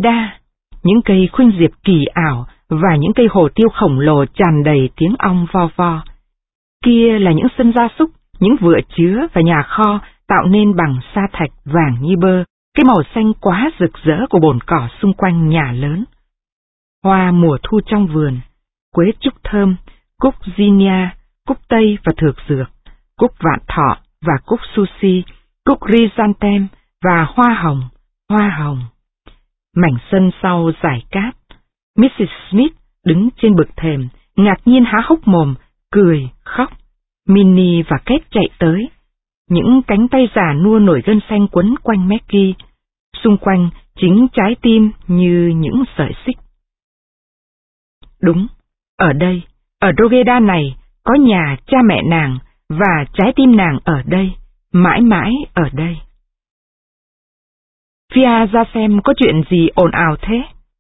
Drogeda, những cây khuynh diệp kỳ ảo và những cây hồ tiêu khổng lồ tràn đầy tiếng ong vo vo. Kia là những sân gia súc, những vựa chứa và nhà kho tạo nên bằng sa thạch vàng như bơ, cái màu xanh quá rực rỡ của bồn cỏ xung quanh nhà lớn. Hoa mùa thu trong vườn, quế trúc thơm, cúc zinnia, cúc tây và thược dược, cúc vạn thọ và cúc sushi, cúc chrysanthemum và hoa hồng. Mảnh sân sau dải cát. Mrs. Smith đứng trên bậc thềm, ngạc nhiên há hốc mồm, cười, khóc. Minnie và Kate chạy tới. Những cánh tay già nua nổi gân xanh quấn quanh Maggie. Xung quanh chính trái tim như những sợi xích. Đúng, ở đây, ở Drogeda này, có nhà cha mẹ nàng, và trái tim nàng ở đây, mãi mãi ở đây. Fia ra xem có chuyện gì ồn ào thế.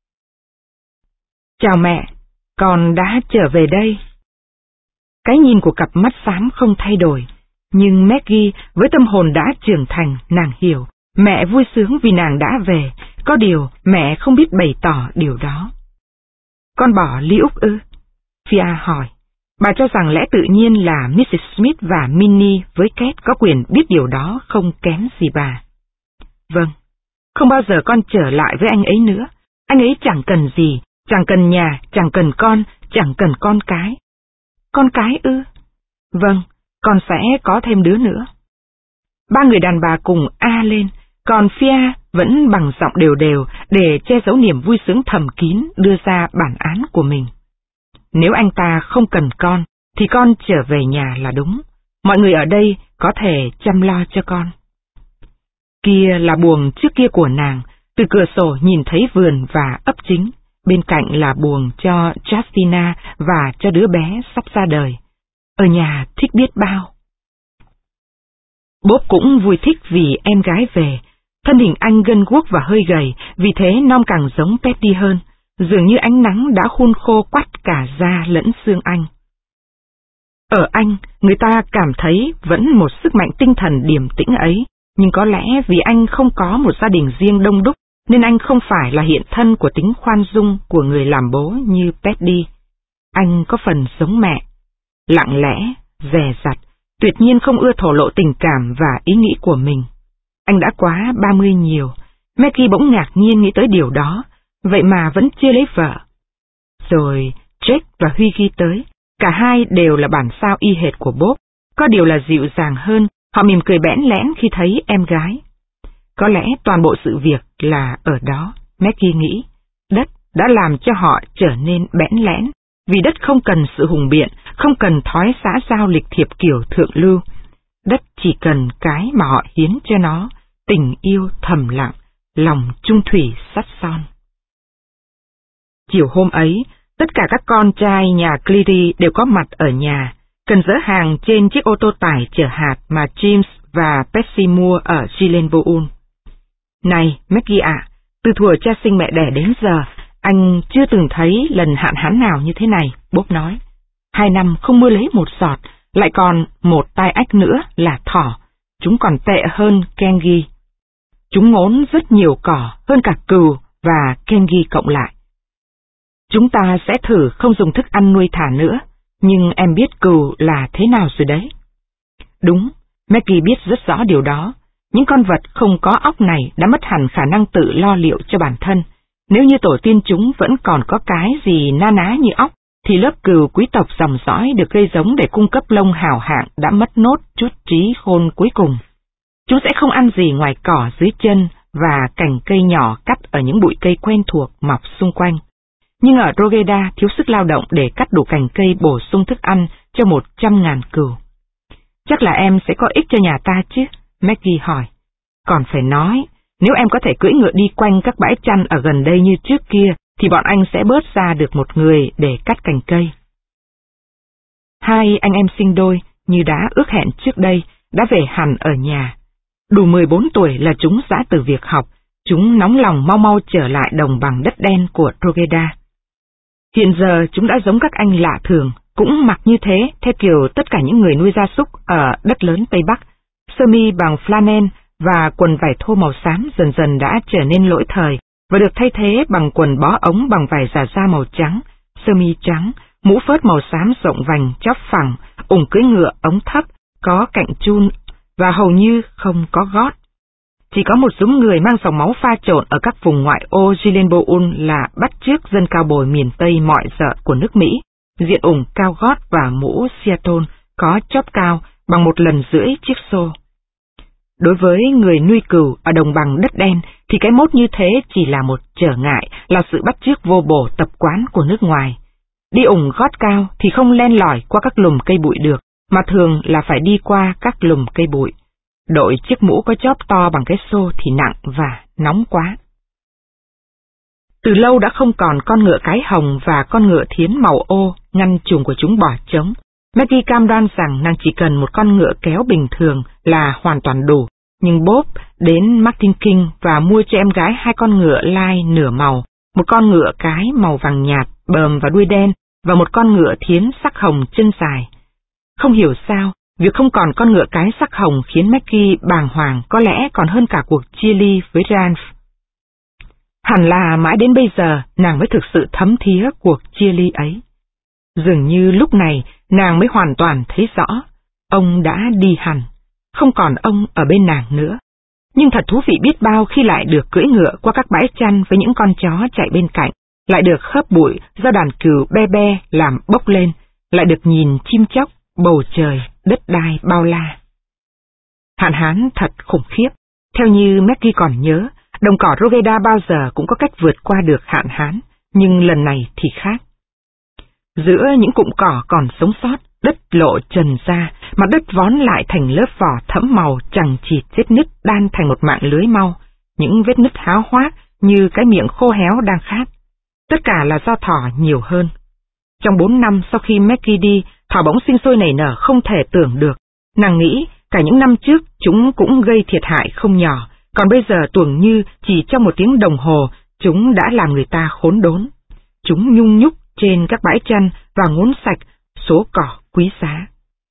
Chào mẹ, con đã trở về đây. Cái nhìn của cặp mắt xám không thay đổi, nhưng Maggie với tâm hồn đã trưởng thành, nàng hiểu, mẹ vui sướng vì nàng đã về, có điều mẹ không biết bày tỏ điều đó. Con bỏ ly Úc ư? Fia hỏi. Bà cho rằng lẽ tự nhiên là Mrs. Smith và Minnie với Kate có quyền biết điều đó không kém gì bà. Vâng, không bao giờ con trở lại với anh ấy nữa. Anh ấy chẳng cần gì, chẳng cần nhà, chẳng cần con, chẳng cần con cái. Con cái ư? Vâng, con sẽ có thêm đứa nữa. Ba người đàn bà cùng a lên, còn Fia vẫn bằng giọng đều đều để che giấu niềm vui sướng thầm kín đưa ra bản án của mình. Nếu anh ta không cần con, thì con trở về nhà là đúng. Mọi người ở đây có thể chăm lo cho con. Kia là buồng trước kia của nàng, từ cửa sổ nhìn thấy vườn và ấp chính. Bên cạnh là buồng cho Justina và cho đứa bé sắp ra đời. Ở nhà thích biết bao. Bob cũng vui thích vì em gái về. Thân hình anh gân guốc và hơi gầy, vì thế nom càng giống Petty hơn. Dường như ánh nắng đã hun khô quắt cả da lẫn xương anh. Ở anh, người ta cảm thấy vẫn một sức mạnh tinh thần điềm tĩnh ấy, nhưng có lẽ vì anh không có một gia đình riêng đông đúc, nên anh không phải là hiện thân của tính khoan dung của người làm bố như Petty. Anh có phần giống mẹ, lặng lẽ, dè dặt, tuyệt nhiên không ưa thổ lộ tình cảm và ý nghĩ của mình. Anh đã quá 30 nhiều, Maggie bỗng ngạc nhiên nghĩ tới điều đó, vậy mà vẫn chưa lấy vợ. Rồi Jake và Huy ghi tới, cả hai đều là bản sao y hệt của Bob, có điều là dịu dàng hơn, họ mỉm cười bẽn lẽn khi thấy em gái. Có lẽ toàn bộ sự việc là ở đó, Maggie nghĩ, đất đã làm cho họ trở nên bẽn lẽn, vì đất không cần sự hùng biện, không cần thói xã giao lịch thiệp kiểu thượng lưu. Đất chỉ cần cái mà họ hiến cho nó, tình yêu thầm lặng, lòng trung thủy sắt son. Chiều hôm ấy, tất cả các con trai nhà Cleary đều có mặt ở nhà, cần dỡ hàng trên chiếc ô tô tải chở hạt mà James và Betsy mua ở Glenboul. Này, Maggie ạ, từ thuở cha sinh mẹ đẻ đến giờ, anh chưa từng thấy lần hạn hán nào như thế này, Bob nói. 2 năm không mưa lấy một giọt, lại còn một tai ách nữa là thỏ. Chúng còn tệ hơn Kengi. Chúng ngốn rất nhiều cỏ hơn cả cừu và Kengi cộng lại. Chúng ta sẽ thử không dùng thức ăn nuôi thả nữa, nhưng em biết cừu là thế nào rồi đấy. Đúng, Maggie biết rất rõ điều đó. Những con vật không có óc này đã mất hẳn khả năng tự lo liệu cho bản thân. Nếu như tổ tiên chúng vẫn còn có cái gì na ná như óc, thì lớp cừu quý tộc dòng dõi được gây giống để cung cấp lông hào hạng đã mất nốt chút trí khôn cuối cùng. Chúng sẽ không ăn gì ngoài cỏ dưới chân và cành cây nhỏ cắt ở những bụi cây quen thuộc mọc xung quanh. Nhưng ở Drogeda thiếu sức lao động để cắt đủ cành cây bổ sung thức ăn cho 100.000 cừu. Chắc là em sẽ có ích cho nhà ta chứ? Maggie hỏi. Còn phải nói, nếu em có thể cưỡi ngựa đi quanh các bãi chăn ở gần đây như trước kia, thì bọn anh sẽ bớt ra được một người để cắt cành cây. Hai anh em sinh đôi, như đã ước hẹn trước đây, đã về hẳn ở nhà. Đủ 14 tuổi là chúng giã từ việc học, chúng nóng lòng mau mau trở lại đồng bằng đất đen của Drogeda. Hiện giờ chúng đã giống các anh lạ thường, cũng mặc như thế, theo kiểu tất cả những người nuôi gia súc ở đất lớn Tây Bắc. Sơ mi bằng flannel và quần vải thô màu xám dần dần đã trở nên lỗi thời, và được thay thế bằng quần bó ống bằng vải giả da màu trắng, sơ mi trắng, mũ phớt màu xám rộng vành chóp phẳng, ủng cưỡi ngựa ống thấp, có cạnh chun và hầu như không có gót. Chỉ có một số người mang dòng máu pha trộn ở các vùng ngoại ô Gilenboul là bắt chước dân cao bồi miền Tây mọi rợ của nước Mỹ, diện ủng cao gót và mũ Seattle có chóp cao bằng 1,5 lần chiếc xô. Đối với người nuôi cừu ở đồng bằng đất đen thì cái mốt như thế chỉ là một trở ngại, là sự bắt chước vô bổ tập quán của nước ngoài. Đi ủng gót cao thì không len lỏi qua các lùm cây bụi được, mà thường là phải đi qua các lùm cây bụi. Đội chiếc mũ có chóp to bằng cái xô thì nặng và nóng quá. Từ lâu đã không còn con ngựa cái hồng và con ngựa thiến màu ô ngăn chuồng của chúng bỏ trống. Maggie cam đoan rằng nàng chỉ cần một con ngựa kéo bình thường là hoàn toàn đủ, nhưng Bob đến Martin King và mua cho em gái 2 con ngựa lai nửa màu, một con ngựa cái màu vàng nhạt, bờm và đuôi đen, và một con ngựa thiến sắc hồng chân dài. Không hiểu sao, việc không còn con ngựa cái sắc hồng khiến Maggie bàng hoàng có lẽ còn hơn cả cuộc chia ly với Ralph. Hẳn là mãi đến bây giờ nàng mới thực sự thấm thía cuộc chia ly ấy. Dường như lúc này nàng mới hoàn toàn thấy rõ, ông đã đi hẳn, không còn ông ở bên nàng nữa. Nhưng thật thú vị biết bao khi lại được cưỡi ngựa qua các bãi chăn với những con chó chạy bên cạnh, lại được hớp bụi do đàn cừu be be làm bốc lên, lại được nhìn chim chóc, bầu trời, đất đai bao la. Hạn hán thật khủng khiếp. Theo như Maggie còn nhớ, đồng cỏ Rogeda bao giờ cũng có cách vượt qua được hạn hán, nhưng lần này thì khác. Giữa những cụm cỏ còn sống sót, đất lộ trần ra, mặt đất vón lại thành lớp vỏ thẫm màu chằng chịt vết nứt đan thành một mạng lưới mau, những vết nứt háo hoác như cái miệng khô héo đang khát. Tất cả là do thỏ nhiều hơn. Trong 4 năm sau khi Maggie đi, thỏ bỗng sinh sôi nảy nở không thể tưởng được. Nàng nghĩ cả những năm trước chúng cũng gây thiệt hại không nhỏ, còn bây giờ tưởng như chỉ trong 1 tiếng đồng hồ chúng đã làm người ta khốn đốn. Chúng nhung nhúc trên các bãi chăn và ngốn sạch số cỏ quý giá.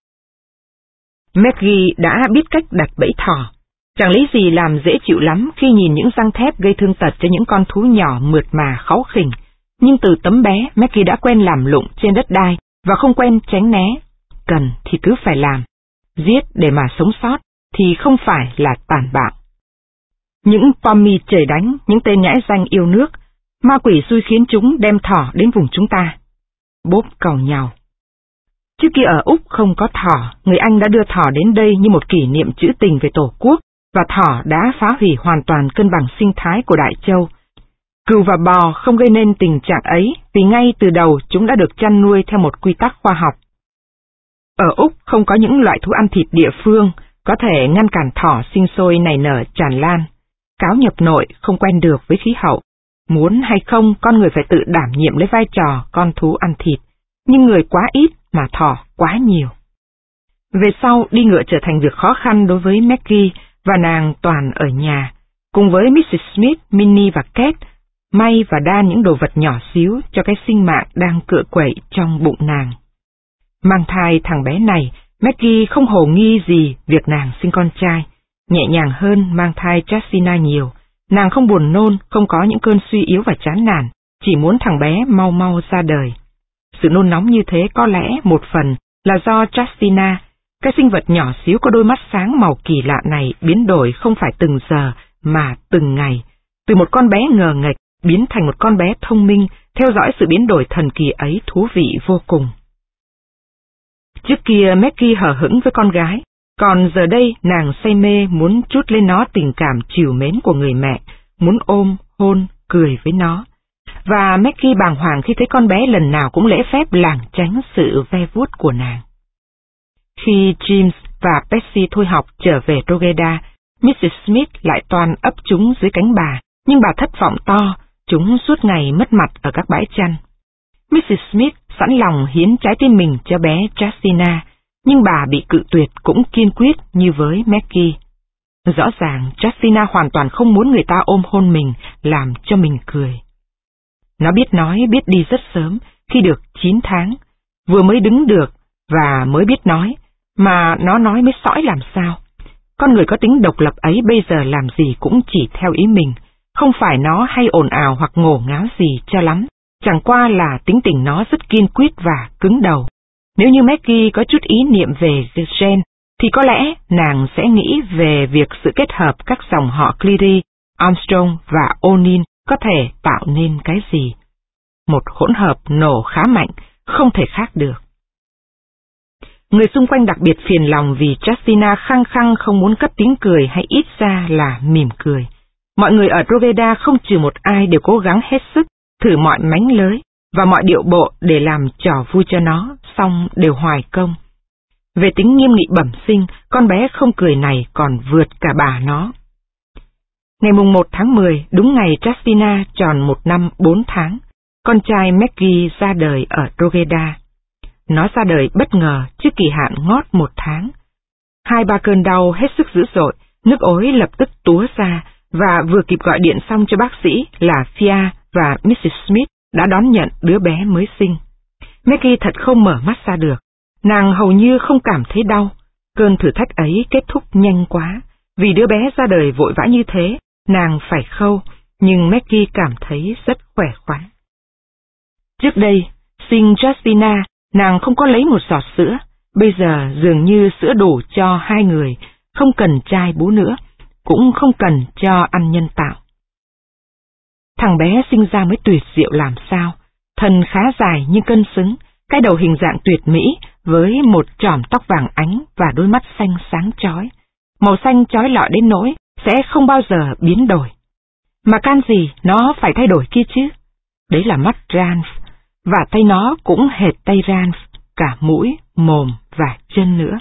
Maggie đã biết cách đặt bẫy thỏ. Chẳng lý gì làm dễ chịu lắm khi nhìn những răng thép gây thương tật cho những con thú nhỏ mượt mà kháu khỉnh. Nhưng từ tấm bé, Maggie đã quen làm lụng trên đất đai và không quen tránh né. Cần thì cứ phải làm. Giết để mà sống sót thì không phải là tàn bạo. Những pommy trời đánh, những tên nhãi danh yêu nước, ma quỷ xui khiến chúng đem thỏ đến vùng chúng ta. Bob càu nhàu. Trước kia ở Úc không có thỏ, người Anh đã đưa thỏ đến đây như một kỷ niệm trữ tình về Tổ quốc, và thỏ đã phá hủy hoàn toàn cân bằng sinh thái của Đại Châu. Cừu và bò không gây nên tình trạng ấy vì ngay từ đầu chúng đã được chăn nuôi theo một quy tắc khoa học. Ở Úc không có những loại thú ăn thịt địa phương có thể ngăn cản thỏ sinh sôi nảy nở tràn lan. Cáo nhập nội không quen được với khí hậu. Muốn hay không, con người phải tự đảm nhiệm lấy vai trò con thú ăn thịt, nhưng người quá ít mà thỏ quá nhiều. Về sau, đi ngựa trở thành việc khó khăn đối với Maggie và nàng toàn ở nhà, cùng với Mrs. Smith, Minnie và Kate, may và đan những đồ vật nhỏ xíu cho cái sinh mạng đang cựa quậy trong bụng nàng. Mang thai thằng bé này, Maggie không hồ nghi gì việc nàng sinh con trai, nhẹ nhàng hơn mang thai Justina nhiều. Nàng không buồn nôn, không có những cơn suy yếu và chán nản, chỉ muốn thằng bé mau mau ra đời. Sự nôn nóng như thế có lẽ một phần là do Justina, cái sinh vật nhỏ xíu có đôi mắt sáng màu kỳ lạ này biến đổi không phải từng giờ mà từng ngày, từ một con bé ngờ nghệch biến thành một con bé thông minh, theo dõi sự biến đổi thần kỳ ấy thú vị vô cùng. Trước kia Maggie hờ hững với con gái, còn giờ đây nàng say mê muốn trút lên nó tình cảm trìu mến của người mẹ, muốn ôm, hôn, cười với nó. Và Maggie bàng hoàng khi thấy con bé lần nào cũng lễ phép lảng tránh sự ve vuốt của nàng. Khi James và Betsy thôi học trở về Drogheda, Mrs. Smith lại toan ấp chúng dưới cánh bà, nhưng bà thất vọng to, chúng suốt ngày mất mặt ở các bãi chăn. Mrs. Smith sẵn lòng hiến trái tim mình cho bé Justina, nhưng bà bị cự tuyệt cũng kiên quyết như với Maggie. Rõ ràng Justina hoàn toàn không muốn người ta ôm hôn mình, làm cho mình cười. Nó biết nói biết đi rất sớm, khi được 9 tháng, vừa mới đứng được và mới biết nói, mà nó nói mới sõi làm sao. Con người có tính độc lập ấy bây giờ làm gì cũng chỉ theo ý mình, Không phải nó hay ồn ào hoặc ngổ ngáo gì cho lắm, chẳng qua là tính tình nó rất kiên quyết và cứng đầu. Nếu như Maggie có chút ý niệm về Jane, thì có lẽ nàng sẽ nghĩ về việc sự kết hợp các dòng họ Cleary, Armstrong và O'Neill có thể tạo nên cái gì. Một hỗn hợp nổ khá mạnh, không thể khác được. Người xung quanh đặc biệt phiền lòng vì Justina khăng khăng không muốn cất tiếng cười hay ít ra là mỉm cười. Mọi người ở Drogheda không trừ một ai đều cố gắng hết sức, thử mọi mánh lới và mọi điệu bộ để làm trò vui cho nó, song đều hoài công. Về tính nghiêm nghị bẩm sinh, con bé không cười này còn vượt cả bà nó. Ngày mùng 1 tháng 10, đúng ngày Justina tròn 1 năm 4 tháng, con trai Maggie ra đời ở Drogheda. Nó ra đời bất ngờ trước kỳ hạn ngót 1 tháng. 2-3 cơn đau hết sức dữ dội, nước ối lập tức túa ra, và vừa kịp gọi điện xong cho bác sĩ là Fia và Mrs. Smith đã đón nhận đứa bé mới sinh. Maggie thật không mở mắt ra được, nàng hầu như không cảm thấy đau. Cơn thử thách ấy kết thúc nhanh quá, vì đứa bé ra đời vội vã như thế, nàng phải khâu, nhưng Maggie cảm thấy rất khỏe khoắn. Trước đây, sinh Justina, nàng không có lấy một giọt sữa, bây giờ dường như sữa đủ cho 2 người, không cần chai bú nữa, cũng không cần cho ăn nhân tạo. Thằng bé sinh ra mới tuyệt diệu làm sao, thân khá dài nhưng cân xứng, cái đầu hình dạng tuyệt mỹ với một chòm tóc vàng ánh và đôi mắt xanh sáng chói. Màu xanh chói lọi đến nỗi sẽ không bao giờ biến đổi. Mà can gì nó phải thay đổi kia chứ? Đấy là mắt Ranf, và tay nó cũng hệt tay Ranf, cả mũi, mồm và chân nữa.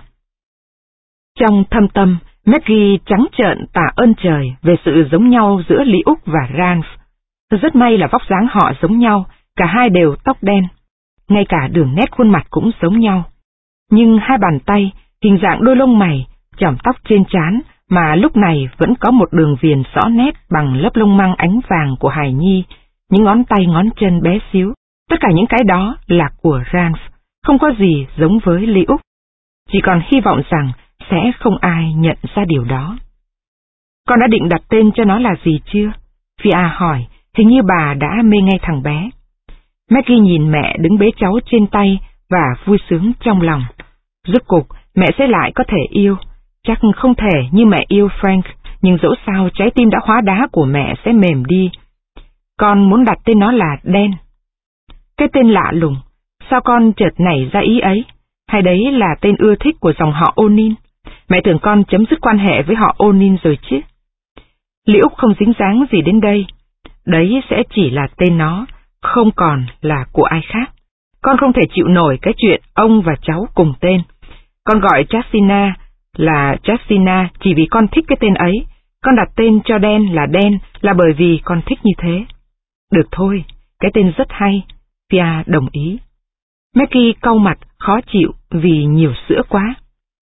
Trong thâm tâm, Maggie trắng trợn tạ ơn trời về sự giống nhau giữa Lý Úc và Ranf. Rất may là vóc dáng họ giống nhau, cả hai đều tóc đen. Ngay cả đường nét khuôn mặt cũng giống nhau. Nhưng 2 bàn tay, hình dạng đôi lông mày, chòm tóc trên trán mà lúc này vẫn có một đường viền rõ nét bằng lớp lông măng ánh vàng của hài nhi, những ngón tay ngón chân bé xíu, tất cả những cái đó là của Ranf, không có gì giống với Lý Úc. Chỉ còn hy vọng rằng sẽ không ai nhận ra điều đó. Con đã định đặt tên cho nó là gì chưa? Fia hỏi, hình như bà đã mê ngay thằng bé. Maggie nhìn mẹ đứng bế cháu trên tay và vui sướng trong lòng. Rốt cục, mẹ sẽ lại có thể yêu. Chắc không thể như mẹ yêu Frank, nhưng dẫu sao trái tim đã hóa đá của mẹ sẽ mềm đi. Con muốn đặt tên nó là Dan. Cái tên lạ lùng, sao con chợt nảy ra ý ấy? Hay đấy là tên ưa thích của dòng họ O'Neill? Mẹ tưởng con chấm dứt quan hệ với họ O'Neill rồi chứ. Lý Úc không dính dáng gì đến đây. Đấy sẽ chỉ là tên nó, không còn là của ai khác. Con không thể chịu nổi cái chuyện ông và cháu cùng tên. Con gọi Justina là Justina chỉ vì con thích cái tên ấy. Con đặt tên cho Dan là bởi vì con thích như thế. Được thôi, cái tên rất hay. Fia đồng ý. Maggie cau mặt, khó chịu vì nhiều sữa quá.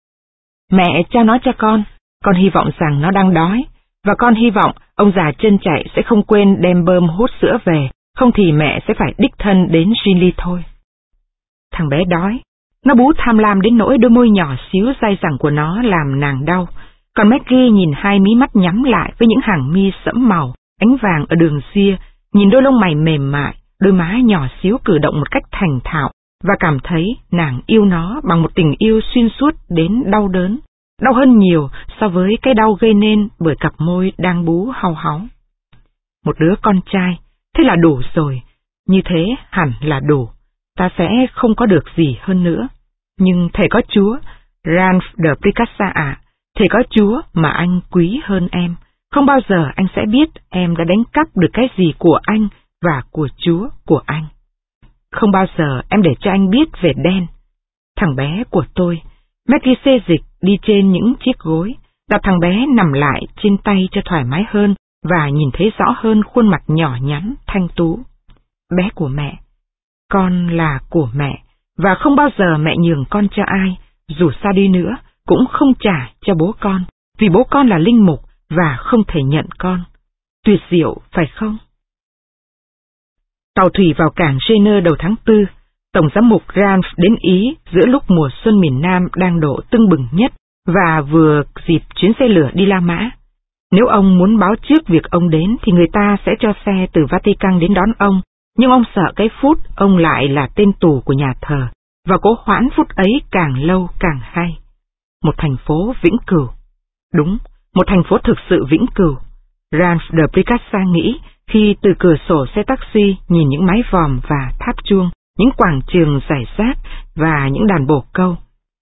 Mẹ cho nó cho con hy vọng rằng nó đang đói, và con hy vọng ông già chân chạy sẽ không quên đem bơm hút sữa về, không thì mẹ sẽ phải đích thân đến Ginley thôi. Thằng bé đói, nó bú tham lam đến nỗi đôi môi nhỏ xíu dai dẳng của nó làm nàng đau, còn Maggie nhìn 2 mí mắt nhắm lại với những hàng mi sẫm màu, ánh vàng ở đường ria, nhìn đôi lông mày mềm mại, đôi má nhỏ xíu cử động một cách thành thạo, và cảm thấy nàng yêu nó bằng một tình yêu xuyên suốt đến đau đớn, đau hơn nhiều so với cái đau gây nên bởi cặp môi đang bú hau háu. Một đứa con trai, thế là đủ rồi, như thế hẳn là đủ, ta sẽ không có được gì hơn nữa. Nhưng thầy có Chúa, Ranf de Picassa ạ, thầy có Chúa mà anh quý hơn em, không bao giờ anh sẽ biết em đã đánh cắp được cái gì của anh và của Chúa của anh. Không bao giờ em để cho anh biết về Dan. Thằng bé của tôi. Maggie xê dịch đi trên những chiếc gối, đặt thằng bé nằm lại trên tay cho thoải mái hơn và nhìn thấy rõ hơn khuôn mặt nhỏ nhắn, thanh tú. Bé của mẹ. Con là của mẹ, và không bao giờ mẹ nhường con cho ai, dù sao đi nữa, cũng không trả cho bố con, vì bố con là linh mục và không thể nhận con. Tuyệt diệu, phải không? Tàu thủy vào cảng Jenner đầu tháng 4, Tổng giám mục Ranf đến Ý giữa lúc mùa xuân miền Nam đang đổ tưng bừng nhất và vừa dịp chuyến xe lửa đi La Mã. Nếu ông muốn báo trước việc ông đến thì người ta sẽ cho xe từ Vatican đến đón ông, nhưng ông sợ cái phút ông lại là tên tù của nhà thờ, và cố hoãn phút ấy càng lâu càng hay. Một thành phố vĩnh cửu. Đúng, một thành phố thực sự vĩnh cửu. Ralph de Bricassat nghĩ khi từ cửa sổ xe taxi nhìn những mái vòm và tháp chuông, những quảng trường rải rác và những đàn bồ câu.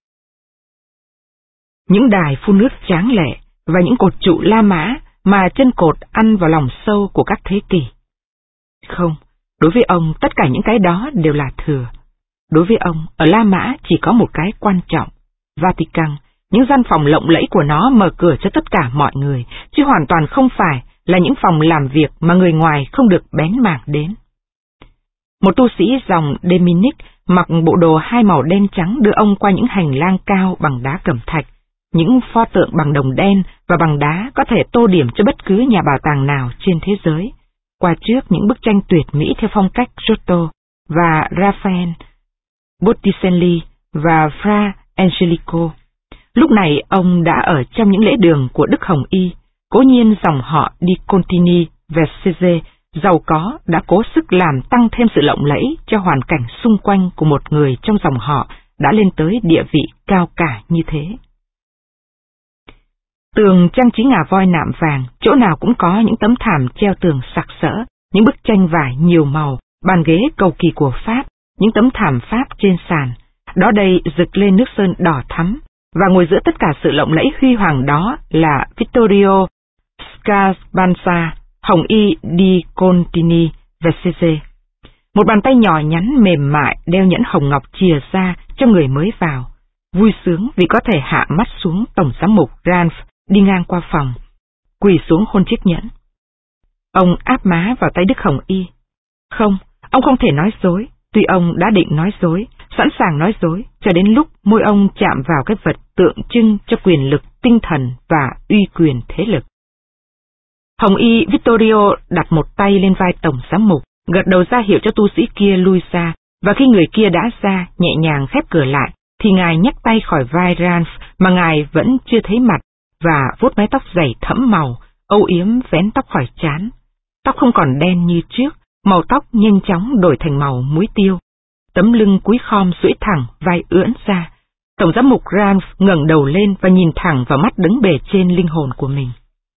Những đài phun nước tráng lệ và những cột trụ La Mã mà chân cột ăn vào lòng sâu của các thế kỷ. Không, đối với ông tất cả những cái đó đều là thừa. Đối với ông, ở La Mã chỉ có một cái quan trọng, Vatican, những gian phòng lộng lẫy của nó mở cửa cho tất cả mọi người, chứ hoàn toàn không phải là những phòng làm việc mà người ngoài không được bén mảng đến. Một tu sĩ dòng Dominic mặc bộ đồ hai màu đen trắng đưa ông qua những hành lang cao bằng đá cẩm thạch, những pho tượng bằng đồng đen và bằng đá có thể tô điểm cho bất cứ nhà bảo tàng nào trên thế giới, qua trước những bức tranh tuyệt mỹ theo phong cách Giotto và Raphael, Botticelli và Fra Angelico. Lúc này ông đã ở trong những lễ đường của Đức Hồng Y, cố nhiên dòng họ Di Contini Vercese giàu có đã cố sức làm tăng thêm sự lộng lẫy cho hoàn cảnh xung quanh của một người trong dòng họ đã lên tới địa vị cao cả như thế. Tường trang trí ngà voi nạm vàng, chỗ nào cũng có những tấm thảm treo tường sặc sỡ, những bức tranh vải nhiều màu, bàn ghế cầu kỳ của Pháp, những tấm thảm Pháp trên sàn. Đó đây rực lên nước sơn đỏ thắm, và ngồi giữa tất cả sự lộng lẫy huy hoàng đó là Vittorio Scabanza, Hồng Y di Contini Vercese. Một bàn tay nhỏ nhắn mềm mại đeo nhẫn hồng ngọc chìa ra cho người mới vào, vui sướng vì có thể hạ mắt xuống tổng giám mục Ralph đi ngang qua phòng, quỳ xuống hôn chiếc nhẫn. Ông áp má vào tay Đức Hồng Y. Không, ông không thể nói dối, tuy ông đã định nói dối, sẵn sàng nói dối, cho đến lúc môi ông chạm vào cái vật tượng trưng cho quyền lực tinh thần và uy quyền thế lực. Hồng Y Vittorio đặt một tay lên vai tổng giám mục, gật đầu ra hiệu cho tu sĩ kia lui ra, và khi người kia đã ra, nhẹ nhàng khép cửa lại, thì ngài nhấc tay khỏi vai Ralph mà ngài vẫn chưa thấy mặt, và vuốt mái tóc dày thẫm màu, âu yếm vén tóc khỏi trán. Tóc không còn đen như trước, màu tóc nhanh chóng đổi thành màu muối tiêu. Tấm lưng cúi khom duỗi thẳng, vai ưỡn ra. Tổng giám mục Ralph ngẩng đầu lên và nhìn thẳng vào mắt đứng bề trên linh hồn của mình.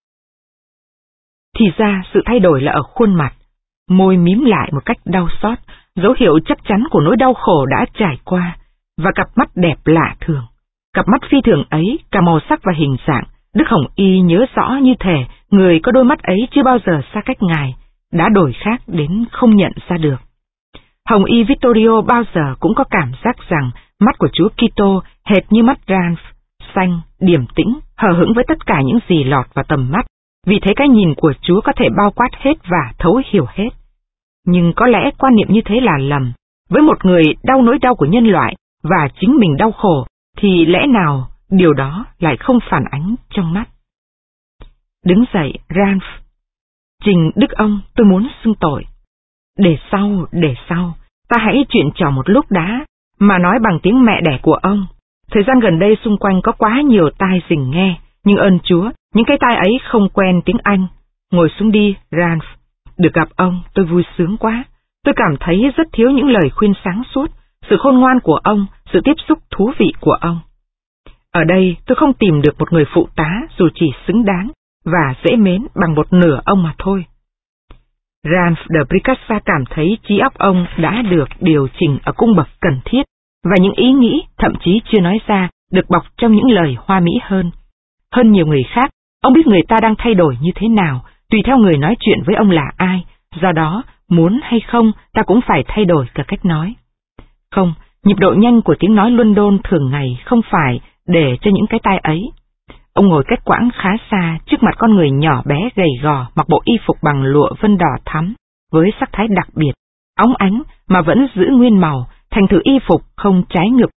Thì ra sự thay đổi là ở khuôn mặt, môi mím lại một cách đau xót, dấu hiệu chắc chắn của nỗi đau khổ đã trải qua, và cặp mắt đẹp lạ thường. Cặp mắt phi thường ấy, cả màu sắc và hình dạng, Đức Hồng Y nhớ rõ như thể người có đôi mắt ấy chưa bao giờ xa cách ngài, đã đổi khác đến không nhận ra được. Hồng Y Vittorio bao giờ cũng có cảm giác rằng mắt của Chúa Kitô hệt như mắt Ralph, xanh, điềm tĩnh, hờ hững với tất cả những gì lọt vào tầm mắt, vì thế cái nhìn của Chúa có thể bao quát hết và thấu hiểu hết. Nhưng có lẽ quan niệm như thế là lầm. Với một người đau nỗi đau của nhân loại và chính mình đau khổ, thì lẽ nào điều đó lại không phản ánh trong mắt? Đứng dậy, Ralph. Trình Đức ông, tôi muốn xưng tội. Để sau, ta hãy chuyện trò một lúc đã, mà nói bằng tiếng mẹ đẻ của ông. Thời gian gần đây xung quanh có quá nhiều tai rình nghe, nhưng ơn Chúa, những cái tai ấy không quen tiếng Anh. Ngồi xuống đi, Ralph. Được gặp ông, tôi vui sướng quá. Tôi cảm thấy rất thiếu những lời khuyên sáng suốt, sự khôn ngoan của ông, sự tiếp xúc thú vị của ông. Ở đây tôi không tìm được một người phụ tá dù chỉ xứng đáng và dễ mến bằng một nửa ông mà thôi. Ralph de Bricassat cảm thấy trí óc ông đã được điều chỉnh ở cung bậc cần thiết, và những ý nghĩ, thậm chí chưa nói ra, được bọc trong những lời hoa mỹ hơn. Hơn nhiều người khác, ông biết người ta đang thay đổi như thế nào, tùy theo người nói chuyện với ông là ai, do đó, muốn hay không, ta cũng phải thay đổi cả cách nói. Không, nhịp độ nhanh của tiếng nói London thường ngày không phải để cho những cái tai ấy. Ông ngồi cách quãng khá xa trước mặt con người nhỏ bé gầy gò mặc bộ y phục bằng lụa vân đỏ thắm, với sắc thái đặc biệt, óng ánh mà vẫn giữ nguyên màu, thành thử y phục không trái ngược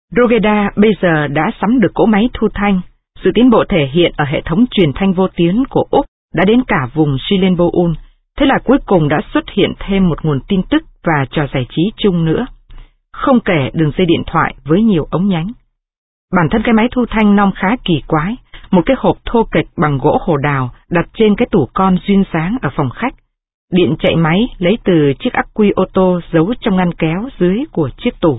Drogheda bây giờ đã sắm được cỗ máy thu thanh. Sự tiến bộ thể hiện ở hệ thống truyền thanh vô tuyến của Úc đã đến cả vùng Gilenboul. Thế là cuối cùng đã xuất hiện thêm một nguồn tin tức và trò giải trí chung nữa. Không kể đường dây điện thoại với nhiều ống nhánh. Bản thân cái máy thu thanh non khá kỳ quái, một cái hộp thô kệch bằng gỗ hồ đào đặt trên cái tủ con duyên dáng ở phòng khách. Điện chạy máy lấy từ chiếc ắc quy ô tô giấu trong ngăn kéo dưới của chiếc tủ.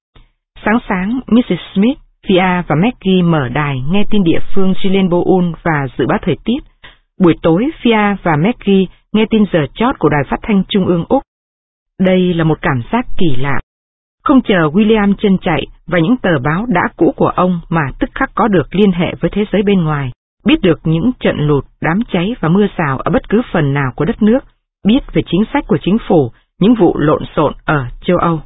Sáng, Mrs. Smith, Fia và Maggie mở đài nghe tin địa phương Gilenboul và dự báo thời tiết. Buổi tối, Fia và Maggie nghe tin giờ chót của Đài Phát thanh Trung ương Úc. Đây là một cảm giác kỳ lạ. Không chờ William chân chạy và những tờ báo đã cũ của ông mà tức khắc có được liên hệ với thế giới bên ngoài, biết được những trận lụt, đám cháy và mưa rào ở bất cứ phần nào của đất nước, biết về chính sách của chính phủ, những vụ lộn xộn ở châu Âu.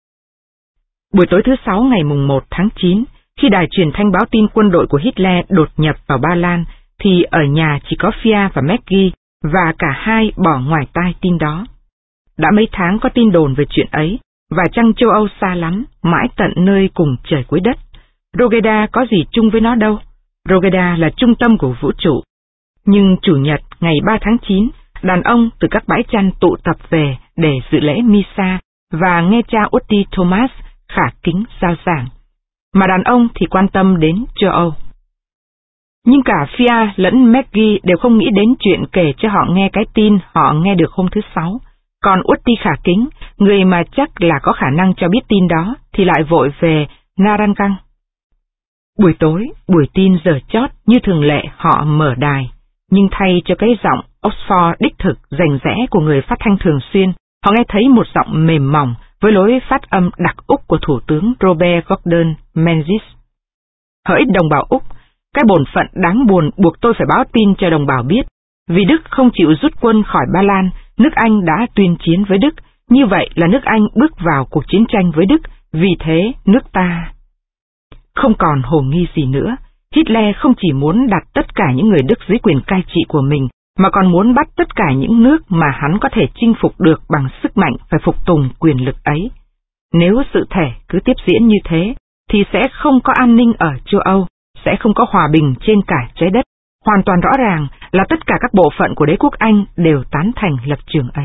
Buổi tối thứ Sáu ngày mùng 1 tháng 9, khi đài truyền thanh báo tin quân đội của Hitler đột nhập vào Ba Lan, thì ở nhà chỉ có Fia và Maggie, và cả hai bỏ ngoài tai tin đó. Đã mấy tháng có tin đồn về chuyện ấy, và chăng châu Âu xa lắm, mãi tận nơi cùng trời cuối đất. Drogheda có gì chung với nó đâu. Drogheda là trung tâm của vũ trụ. Nhưng Chủ nhật ngày 3 tháng 9, đàn ông từ các bãi chăn tụ tập về để dự lễ Misa và nghe cha Oti Thomas khả kính giao giảng. Mà đàn ông thì quan tâm đến châu Âu. Nhưng cả Fia lẫn Maggie đều không nghĩ đến chuyện kể cho họ nghe cái tin họ nghe được hôm thứ Sáu. Còn Oti khả kính, người mà chắc là có khả năng cho biết tin đó, thì lại vội về Naranggang. Buổi tối, buổi tin giờ chót như thường lệ họ mở đài, nhưng thay cho cái giọng Oxford đích thực rành rẽ của người phát thanh thường xuyên, họ nghe thấy một giọng mềm mỏng với lối phát âm đặc Úc của Thủ tướng Robert Gordon Menzies. Hỡi đồng bào Úc, cái bổn phận đáng buồn buộc tôi phải báo tin cho đồng bào biết, vì Đức không chịu rút quân khỏi Ba Lan, nước Anh đã tuyên chiến với Đức, như vậy là nước Anh bước vào cuộc chiến tranh với Đức, vì thế nước ta... Không còn hồ nghi gì nữa, Hitler không chỉ muốn đặt tất cả những người Đức dưới quyền cai trị của mình, mà còn muốn bắt tất cả những nước mà hắn có thể chinh phục được bằng sức mạnh phải phục tùng quyền lực ấy. Nếu sự thể cứ tiếp diễn như thế, thì sẽ không có an ninh ở châu Âu, sẽ không có hòa bình trên cả trái đất. Hoàn toàn rõ ràng là tất cả các bộ phận của đế quốc Anh đều tán thành lập trường ấy.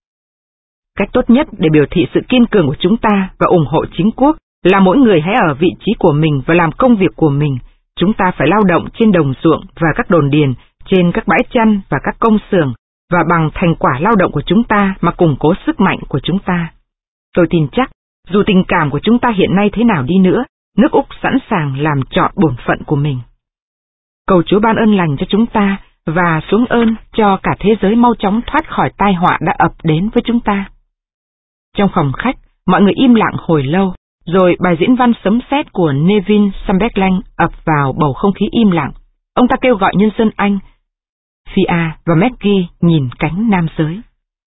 Cách tốt nhất để biểu thị sự kiên cường của chúng ta và ủng hộ chính quốc là mỗi người hãy ở vị trí của mình và làm công việc của mình. Chúng ta phải lao động trên đồng ruộng và các đồn điền, trên các bãi chăn và các công xưởng, và bằng thành quả lao động của chúng ta mà củng cố sức mạnh của chúng ta. Tôi tin chắc, dù tình cảm của chúng ta hiện nay thế nào đi nữa, nước Úc sẵn sàng làm trọn bổn phận của mình. Cầu Chúa ban ơn lành cho chúng ta và xuống ơn cho cả thế giới mau chóng thoát khỏi tai họa đã ập đến với chúng ta. Trong phòng khách, mọi người im lặng hồi lâu, rồi bài diễn văn sấm sét của Neville Chamberlain ập vào bầu không khí im lặng. Ông ta kêu gọi nhân dân Anh. Fia và Maggie nhìn cánh nam giới.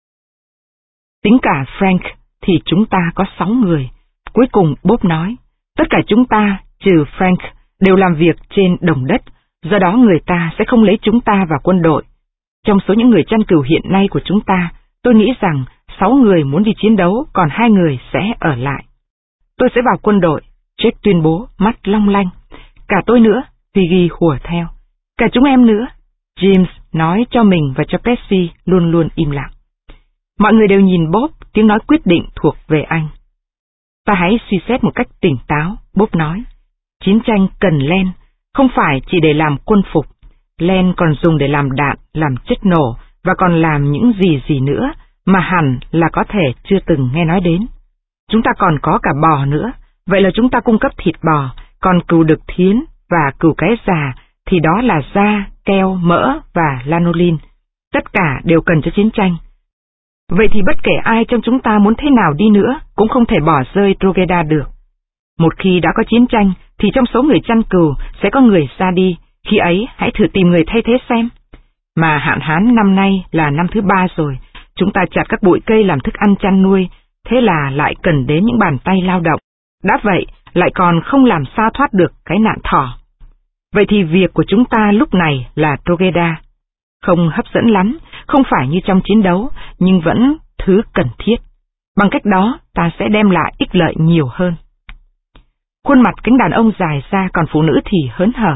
Tính cả Frank thì chúng ta có 6 người. Cuối cùng Bob nói, tất cả chúng ta, trừ Frank, đều làm việc trên đồng đất, do đó người ta sẽ không lấy chúng ta vào quân đội. Trong số những người chăn cừu hiện nay của chúng ta, tôi nghĩ rằng 6 người muốn đi chiến đấu, còn 2 người sẽ ở lại. Tôi sẽ vào quân đội, Jack tuyên bố, mắt long lanh. Cả tôi nữa, Piggy hùa theo. Cả chúng em nữa, James nói cho mình và cho Percy luôn luôn im lặng. Mọi người đều nhìn Bob, tiếng nói quyết định thuộc về anh. Ta hãy suy xét một cách tỉnh táo, Bob nói. Chiến tranh cần len, không phải chỉ để làm quân phục. Len còn dùng để làm đạn, làm chất nổ, và còn làm những gì nữa mà hẳn là có thể chưa từng nghe nói đến. Chúng ta còn có cả bò nữa, vậy là chúng ta cung cấp thịt bò, còn cừu đực thiến và cừu cái già thì đó là da, keo, mỡ và lanolin. Tất cả đều cần cho chiến tranh. Vậy thì bất kể ai trong chúng ta muốn thế nào đi nữa cũng không thể bỏ rơi Drogheda được. Một khi đã có chiến tranh thì trong số người chăn cừu sẽ có người ra đi, khi ấy hãy thử tìm người thay thế xem. Mà hạn hán năm nay là năm thứ 3 rồi, chúng ta chặt các bụi cây làm thức ăn chăn nuôi, thế là lại cần đến những bàn tay lao động. Đã vậy, lại còn không làm sao thoát được cái nạn thỏ. Vậy thì việc của chúng ta lúc này là Drogheda. Không hấp dẫn lắm, không phải như trong chiến đấu, nhưng vẫn thứ cần thiết. Bằng cách đó, ta sẽ đem lại ích lợi nhiều hơn. Khuôn mặt cánh đàn ông dài ra, còn phụ nữ thì hớn hở.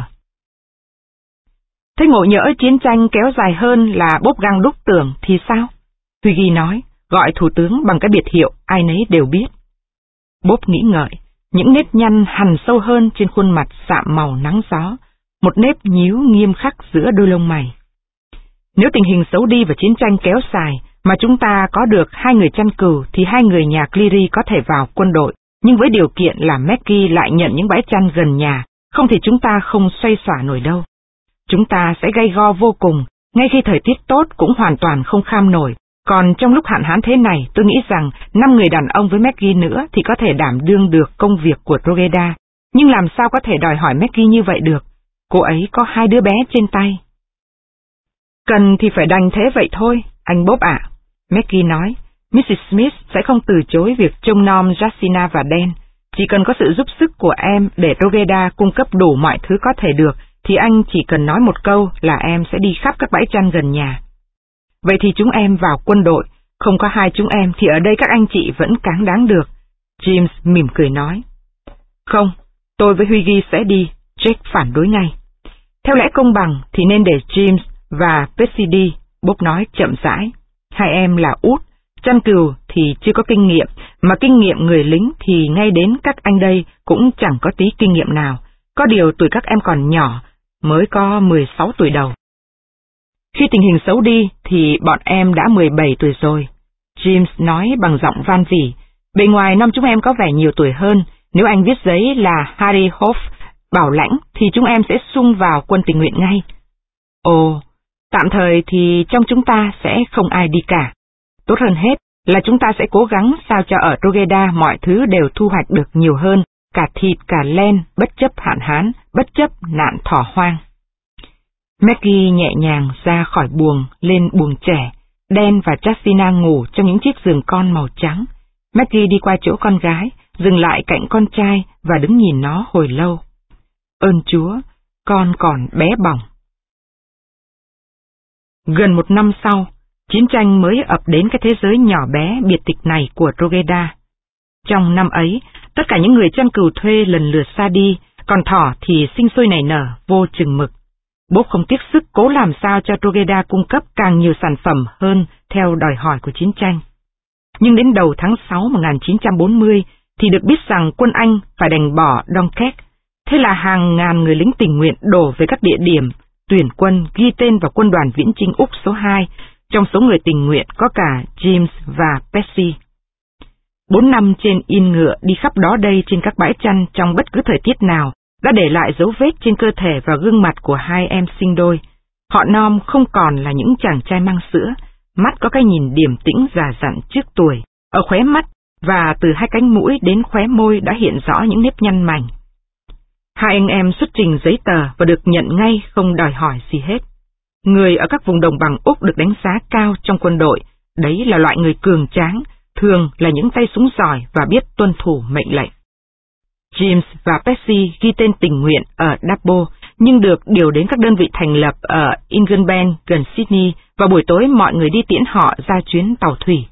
Thế ngộ nhỡ chiến tranh kéo dài hơn là Bob găng đúc tưởng thì sao? Hughie nói, gọi thủ tướng bằng cái biệt hiệu ai nấy đều biết. Bob nghĩ ngợi, những nếp nhăn hằn sâu hơn trên khuôn mặt sạm màu nắng gió, một nếp nhíu nghiêm khắc giữa đôi lông mày. Nếu tình hình xấu đi và chiến tranh kéo dài, mà chúng ta có được 2 người chăn cừu thì 2 người nhà Cleary có thể vào quân đội, nhưng với điều kiện là Maggie lại nhận những bãi chăn gần nhà, không thì chúng ta không xoay xỏa nổi đâu. Chúng ta sẽ gay go vô cùng, ngay khi thời tiết tốt cũng hoàn toàn không kham nổi. Còn trong lúc hạn hán thế này, tôi nghĩ rằng 5 người đàn ông với Maggie nữa thì có thể đảm đương được công việc của Drogheda. Nhưng làm sao có thể đòi hỏi Maggie như vậy được? Cô ấy có 2 đứa bé trên tay. Cần thì phải đành thế vậy thôi, anh Bob ạ. Maggie nói, Mrs. Smith sẽ không từ chối việc trông nom Jacina và Dan. Chỉ cần có sự giúp sức của em để Drogheda cung cấp đủ mọi thứ có thể được, thì anh chỉ cần nói một câu là em sẽ đi khắp các bãi chăn gần nhà. Vậy thì chúng em vào quân đội, không có 2 chúng em thì ở đây các anh chị vẫn cáng đáng được. James mỉm cười nói. Không, tôi với Hughie sẽ đi, Jake phản đối ngay. Theo lẽ công bằng thì nên để James và Percy đi, Bob nói chậm rãi. 2 em là út, chăn cừu thì chưa có kinh nghiệm, mà kinh nghiệm người lính thì ngay đến các anh đây cũng chẳng có tí kinh nghiệm nào. Có điều tuổi các em còn nhỏ, mới có 16 tuổi đầu. Khi tình hình xấu đi thì bọn em đã 17 tuổi rồi. James nói bằng giọng van vỉ. Bề ngoài năm chúng em có vẻ nhiều tuổi hơn. Nếu anh viết giấy là Harry Hoff bảo lãnh thì chúng em sẽ sung vào quân tình nguyện ngay. Ồ, tạm thời thì trong chúng ta sẽ không ai đi cả. Tốt hơn hết là chúng ta sẽ cố gắng sao cho ở Drogheda mọi thứ đều thu hoạch được nhiều hơn, cả thịt cả len, bất chấp hạn hán, bất chấp nạn thỏ hoang. Maggie nhẹ nhàng ra khỏi buồng, lên buồng trẻ. Dan và Jacina ngủ trong những chiếc giường con màu trắng. Maggie đi qua chỗ con gái, dừng lại cạnh con trai và đứng nhìn nó hồi lâu. Ơn Chúa, con còn bé bỏng. Gần 1 năm sau, chiến tranh mới ập đến cái thế giới nhỏ bé biệt tịch này của Drogheda. Trong năm ấy, tất cả những người chăn cừu thuê lần lượt xa đi, còn thỏ thì sinh sôi nảy nở vô chừng mực. Bob không tiếc sức cố làm sao cho Drogheda cung cấp càng nhiều sản phẩm hơn theo đòi hỏi của chiến tranh. Nhưng đến đầu tháng 6 1940 thì được biết rằng quân Anh phải đành bỏ Dunkirk. Thế là hàng ngàn người lính tình nguyện đổ về các địa điểm, tuyển quân ghi tên vào quân đoàn viễn chinh Úc số 2, trong số người tình nguyện có cả James và Percy. 4 năm trên yên ngựa đi khắp đó đây trên các bãi chăn trong bất cứ thời tiết nào, đã để lại dấu vết trên cơ thể và gương mặt của 2 em sinh đôi. Họ Nom không còn là những chàng trai mang sữa, mắt có cái nhìn điềm tĩnh già dặn trước tuổi, ở khóe mắt và từ 2 cánh mũi đến khóe môi đã hiện rõ những nếp nhăn mảnh. 2 anh em xuất trình giấy tờ và được nhận ngay không đòi hỏi gì hết. Người ở các vùng đồng bằng Úc được đánh giá cao trong quân đội, đấy là loại người cường tráng, thường là những tay súng giỏi và biết tuân thủ mệnh lệnh. James và Percy ghi tên tình nguyện ở Dappo, nhưng được điều đến các đơn vị thành lập ở Ingleburn gần Sydney, và buổi tối mọi người đi tiễn họ ra chuyến tàu thủy.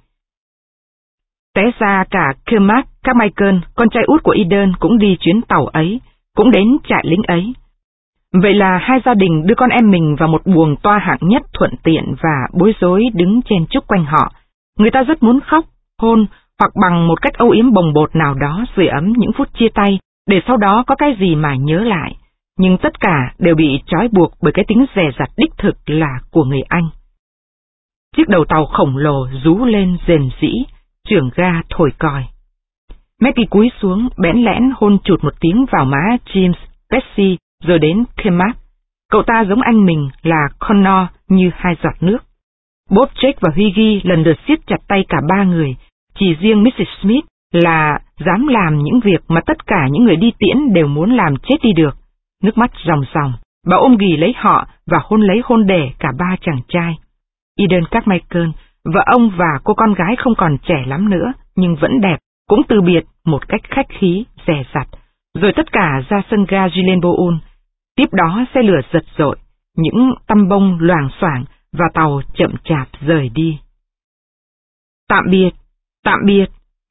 Té ra cả Cormac Carmichael, con trai út của Eden, cũng đi chuyến tàu ấy, cũng đến trại lính ấy. Vậy là 2 gia đình đưa con em mình vào một buồng toa hạng nhất thuận tiện và bối rối đứng chen chúc quanh họ. Người ta rất muốn khóc, hôn hoặc bằng một cách âu yếm bồng bột nào đó sưởi ấm những phút chia tay, để sau đó có cái gì mà nhớ lại. Nhưng tất cả đều bị trói buộc bởi cái tính dè dặt đích thực là của người Anh. Chiếc đầu tàu khổng lồ rú lên rền rĩ, chưởng ga thổi còi. Maggie cúi xuống bẽn lẽn hôn chụt một tiếng vào má James, Percy, rồi đến Cormac. Cậu ta giống anh mình là Connor như 2 giọt nước. Bob, Jake và Hughie lần lượt siết chặt tay cả 3 người. Chỉ riêng Mrs. Smith là dám làm những việc mà tất cả những người đi tiễn đều muốn làm chết đi được. Nước mắt ròng ròng, bà ôm ghì lấy họ và hôn lấy hôn đẻ cả 3 chàng trai. Eden Carmichael, vợ ông và cô con gái không còn trẻ lắm nữa, nhưng vẫn đẹp, cũng từ biệt một cách khách khí, dè dặt. Rồi tất cả ra sân ga Gyllenbourne. Tiếp đó xe lửa giật dội, những tăm bông loảng xoảng và tàu chậm chạp rời đi. Tạm biệt,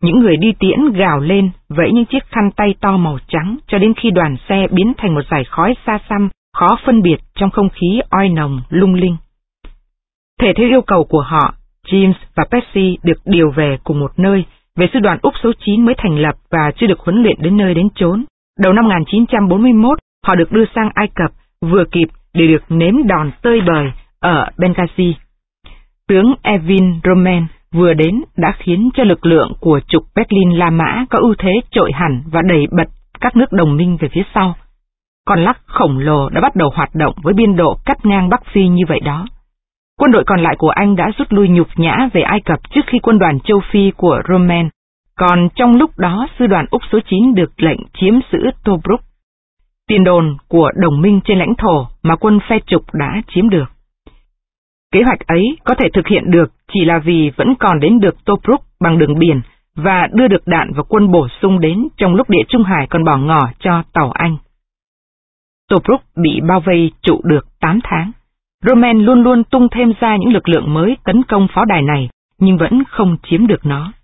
Những người đi tiễn gào lên, vẫy những chiếc khăn tay to màu trắng cho đến khi đoàn xe biến thành một dải khói xa xăm, khó phân biệt trong không khí oi nồng, lung linh. Thể theo yêu cầu của họ, James và Percy được điều về cùng một nơi, về sư đoàn Úc số 9 mới thành lập và chưa được huấn luyện đến nơi đến chốn. Đầu năm 1941, họ được đưa sang Ai Cập, vừa kịp để được nếm đòn tơi bời ở Benghazi. Tướng Erwin Rommel vừa đến đã khiến cho lực lượng của trục Berlin La Mã có ưu thế trội hẳn và đẩy bật các nước đồng minh về phía sau. Con lắc khổng lồ đã bắt đầu hoạt động với biên độ cắt ngang Bắc Phi như vậy đó. Quân đội còn lại của Anh đã rút lui nhục nhã về Ai Cập trước khi quân đoàn châu Phi của Rommel, còn trong lúc đó sư đoàn Úc số 9 được lệnh chiếm giữ Tobruk, tiền đồn của đồng minh trên lãnh thổ mà quân phe trục đã chiếm được. Kế hoạch ấy có thể thực hiện được chỉ là vì vẫn còn đến được Tobruk bằng đường biển và đưa được đạn và quân bổ sung đến trong lúc Địa Trung Hải còn bỏ ngỏ cho tàu Anh. Tobruk bị bao vây trụ được 8 tháng. Rommel luôn luôn tung thêm ra những lực lượng mới tấn công pháo đài này, nhưng vẫn không chiếm được nó.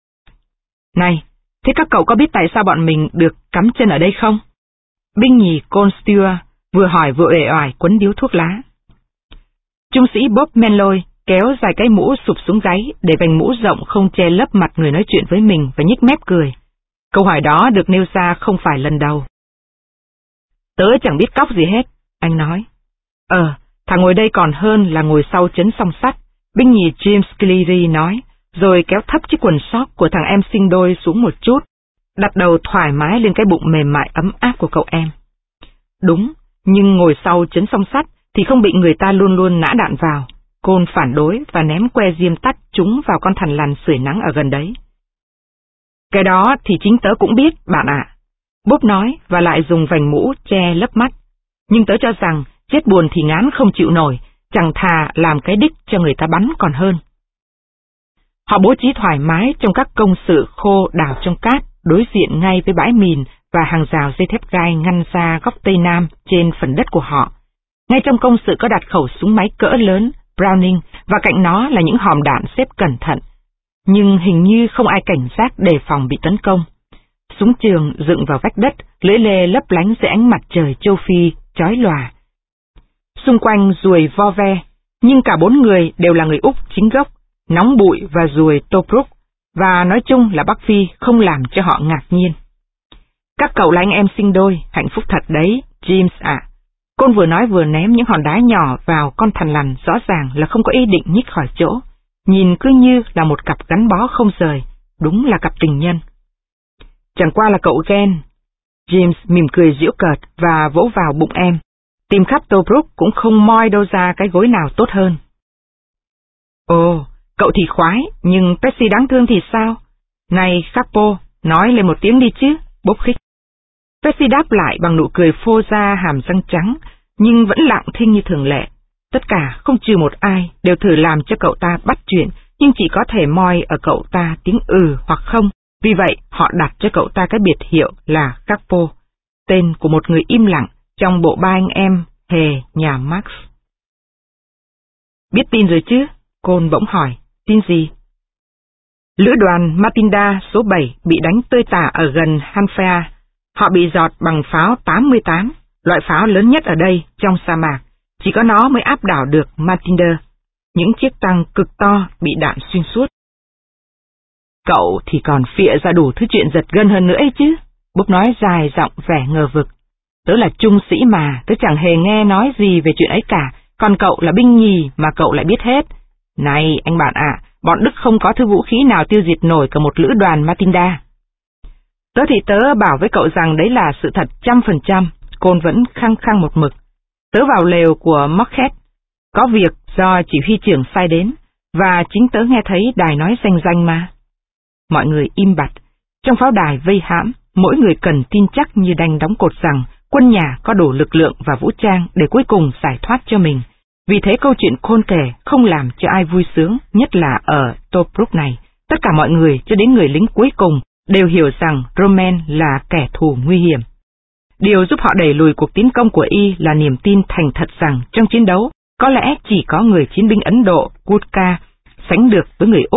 Này, thế các cậu có biết tại sao bọn mình được cắm chân ở đây không? Binh nhì Cole Stewart vừa hỏi vừa uể oải quấn điếu thuốc lá. Trung sĩ Bob Menloy kéo dài cái mũ sụp xuống gáy để vành mũ rộng không che lấp mặt người nói chuyện với mình và nhếch mép cười. Câu hỏi đó được nêu ra không phải lần đầu. Tớ chẳng biết cóc gì hết, anh nói. Thằng ngồi đây còn hơn là ngồi sau chấn song sắt, binh nhì James Cleary nói, rồi kéo thấp chiếc quần sóc của thằng em sinh đôi xuống một chút, đặt đầu thoải mái lên cái bụng mềm mại ấm áp của cậu em. Đúng, nhưng ngồi sau chấn song sắt thì không bị người ta luôn luôn nã đạn vào. Cole phản đối và ném que diêm tắt trúng vào con thằn lằn sưởi nắng ở gần đấy. Cái đó thì chính tớ cũng biết, bạn ạ. Bob nói và lại dùng vành mũ che lấp mắt. Nhưng tớ cho rằng chết buồn thì ngán không chịu nổi, chẳng thà làm cái đích cho người ta bắn còn hơn. Họ bố trí thoải mái trong các công sự khô đào trong cát, đối diện ngay với bãi mìn và hàng rào dây thép gai ngăn ra góc Tây Nam trên phần đất của họ. Ngay trong công sự có đặt khẩu súng máy cỡ lớn, Browning, và cạnh nó là những hòm đạn xếp cẩn thận. Nhưng hình như không ai cảnh giác đề phòng bị tấn công. Súng trường dựng vào vách đất, lưỡi lê lấp lánh dưới ánh mặt trời châu Phi, chói lòa. Xung quanh ruồi vo ve, nhưng cả 4 người đều là người Úc chính gốc, nóng bụi và ruồi Tobruk, và nói chung là Bắc Phi không làm cho họ ngạc nhiên. Các cậu là anh em sinh đôi, hạnh phúc thật đấy, James ạ. Cole vừa nói vừa ném những hòn đá nhỏ vào con thằn lằn, rõ ràng là không có ý định nhích khỏi chỗ. Nhìn cứ như là một cặp gắn bó không rời, đúng là cặp tình nhân. Chẳng qua là cậu ghen. James mỉm cười giễu cợt và vỗ vào bụng em. Tìm khắp Tobruk cũng không moi đâu ra cái gối nào tốt hơn. Ồ, cậu thì khoái, nhưng Percy đáng thương thì sao? Này Capo, nói lên một tiếng đi chứ, Bob khích. Percy đáp lại bằng nụ cười phô ra hàm răng trắng, nhưng vẫn lặng thinh như thường lệ. Tất cả, không trừ một ai, đều thử làm cho cậu ta bắt chuyện, nhưng chỉ có thể moi ở cậu ta tiếng hoặc không. Vì vậy, họ đặt cho cậu ta cái biệt hiệu là Capo, tên của một người im lặng trong bộ ba anh em hề nhà Marx. Biết tin rồi chứ? Cole bỗng hỏi. Tin gì? Lữ đoàn Matilda số 7 bị đánh tơi tả ở gần Hanfea. Họ bị giọt bằng pháo 88, loại pháo lớn nhất ở đây trong sa mạc. Chỉ có nó mới áp đảo được Matilda. Những chiếc tăng cực to bị đạn xuyên suốt. Cậu thì còn phịa ra đủ thứ chuyện giật gân hơn nữa ấy chứ. Bob nói dài giọng vẻ ngờ vực. Tớ là trung sĩ mà, tớ chẳng hề nghe nói gì về chuyện ấy cả, còn cậu là binh nhì mà cậu lại biết hết. Này, anh bạn ạ, bọn Đức không có thứ vũ khí nào tiêu diệt nổi cả một lữ đoàn Matilda. Tớ thì tớ bảo với cậu rằng đấy là sự thật 100%, Cole vẫn khăng khăng một mực. Tớ vào lều của Marquette, có việc do chỉ huy trưởng sai đến, và chính tớ nghe thấy đài nói rành rành mà. Mọi người im bặt, trong pháo đài vây hãm, mỗi người cần tin chắc như đanh đóng cột rằng quân nhà có đủ lực lượng và vũ trang để cuối cùng giải thoát cho mình. Vì thế câu chuyện Cole kể không làm cho ai vui sướng, nhất là ở Tobruk này. Tất cả mọi người, cho đến người lính cuối cùng, đều hiểu rằng Rommel là kẻ thù nguy hiểm. Điều giúp họ đẩy lùi cuộc tiến công của Y là niềm tin thành thật rằng trong chiến đấu, có lẽ chỉ có người chiến binh Ấn Độ, Gurkha, sánh được với người Úc,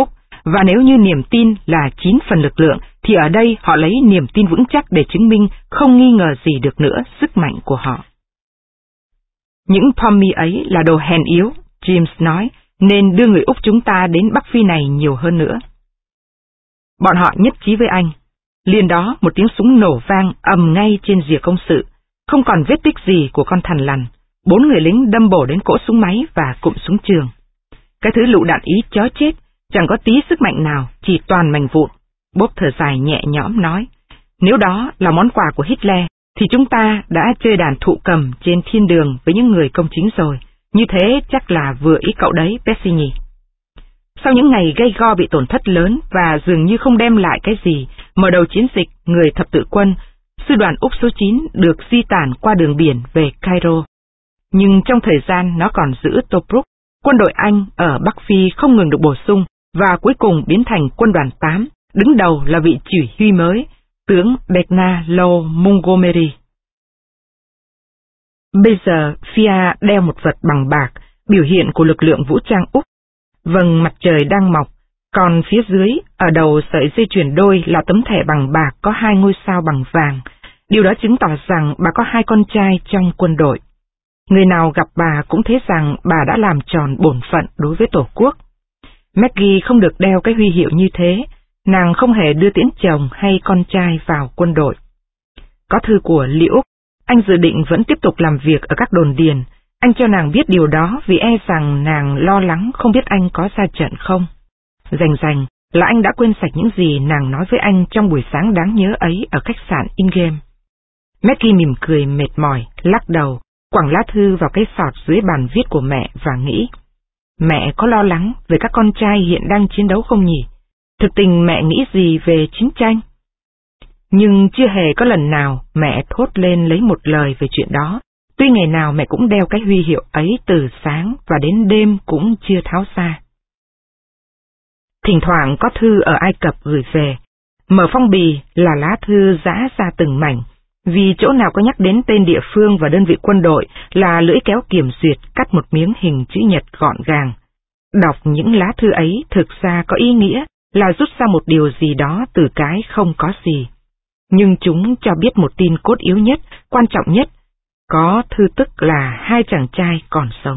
và nếu như niềm tin là 9 phần lực lượng, thì ở đây họ lấy niềm tin vững chắc để chứng minh không nghi ngờ gì được nữa sức mạnh của họ. Những Pommy ấy là đồ hèn yếu, James nói, nên đưa người Úc chúng ta đến Bắc Phi này nhiều hơn nữa. Bọn họ nhất trí với anh. Liền đó một tiếng súng nổ vang ầm ngay trên rìa công sự, không còn vết tích gì của con thằn lằn. 4 người lính đâm bổ đến cỗ súng máy và cụm súng trường. Cái thứ lựu đạn Ý chó chết, chẳng có tí sức mạnh nào, chỉ toàn mảnh vụn. Bob thở dài nhẹ nhõm nói, nếu đó là món quà của Hitler, thì chúng ta đã chơi đàn thụ cầm trên thiên đường với những người công chính rồi. Như thế chắc là vừa ý cậu đấy, Percy nhỉ. Sau những ngày gây go bị tổn thất lớn và dường như không đem lại cái gì, mở đầu chiến dịch người thập tự quân, sư đoàn Úc số 9 được di tản qua đường biển về Cairo. Nhưng trong thời gian nó còn giữ Tobruk, quân đội Anh ở Bắc Phi không ngừng được bổ sung và cuối cùng biến thành quân đoàn 8, đứng đầu là vị chỉ huy mới, tướng Bernard Law Montgomery. Bây giờ Fia đeo một vật bằng bạc, biểu hiện của lực lượng vũ trang Úc. Vầng mặt trời đang mọc, còn phía dưới, ở đầu sợi dây chuyền đôi là tấm thẻ bằng bạc có 2 ngôi sao bằng vàng. Điều đó chứng tỏ rằng bà có 2 con trai trong quân đội. Người nào gặp bà cũng thấy rằng bà đã làm tròn bổn phận đối với Tổ quốc. Maggie không được đeo cái huy hiệu như thế, nàng không hề đưa tiễn chồng hay con trai vào quân đội. Có thư của Lý Úc, anh dự định vẫn tiếp tục làm việc ở các đồn điền. Anh cho nàng biết điều đó vì e rằng nàng lo lắng không biết anh có ra trận không. Rành là anh đã quên sạch những gì nàng nói với anh trong buổi sáng đáng nhớ ấy ở khách sạn In-game. Maggie mỉm cười mệt mỏi, lắc đầu, quẳng lá thư vào cái sọt dưới bàn viết của mẹ và nghĩ, mẹ có lo lắng về các con trai hiện đang chiến đấu không nhỉ? Thực tình mẹ nghĩ gì về chiến tranh? Nhưng chưa hề có lần nào mẹ thốt lên lấy một lời về chuyện đó, tuy ngày nào mẹ cũng đeo cái huy hiệu ấy từ sáng và đến đêm cũng chưa tháo ra. Thỉnh thoảng có thư ở Ai Cập gửi về, mở phong bì là lá thư giã ra từng mảnh, vì chỗ nào có nhắc đến tên địa phương và đơn vị quân đội là lưỡi kéo kiểm duyệt cắt một miếng hình chữ nhật gọn gàng. Đọc những lá thư ấy thực ra có ý nghĩa là rút ra một điều gì đó từ cái không có gì. Nhưng chúng cho biết một tin cốt yếu nhất, quan trọng nhất, có thư tức là 2 chàng trai còn sống.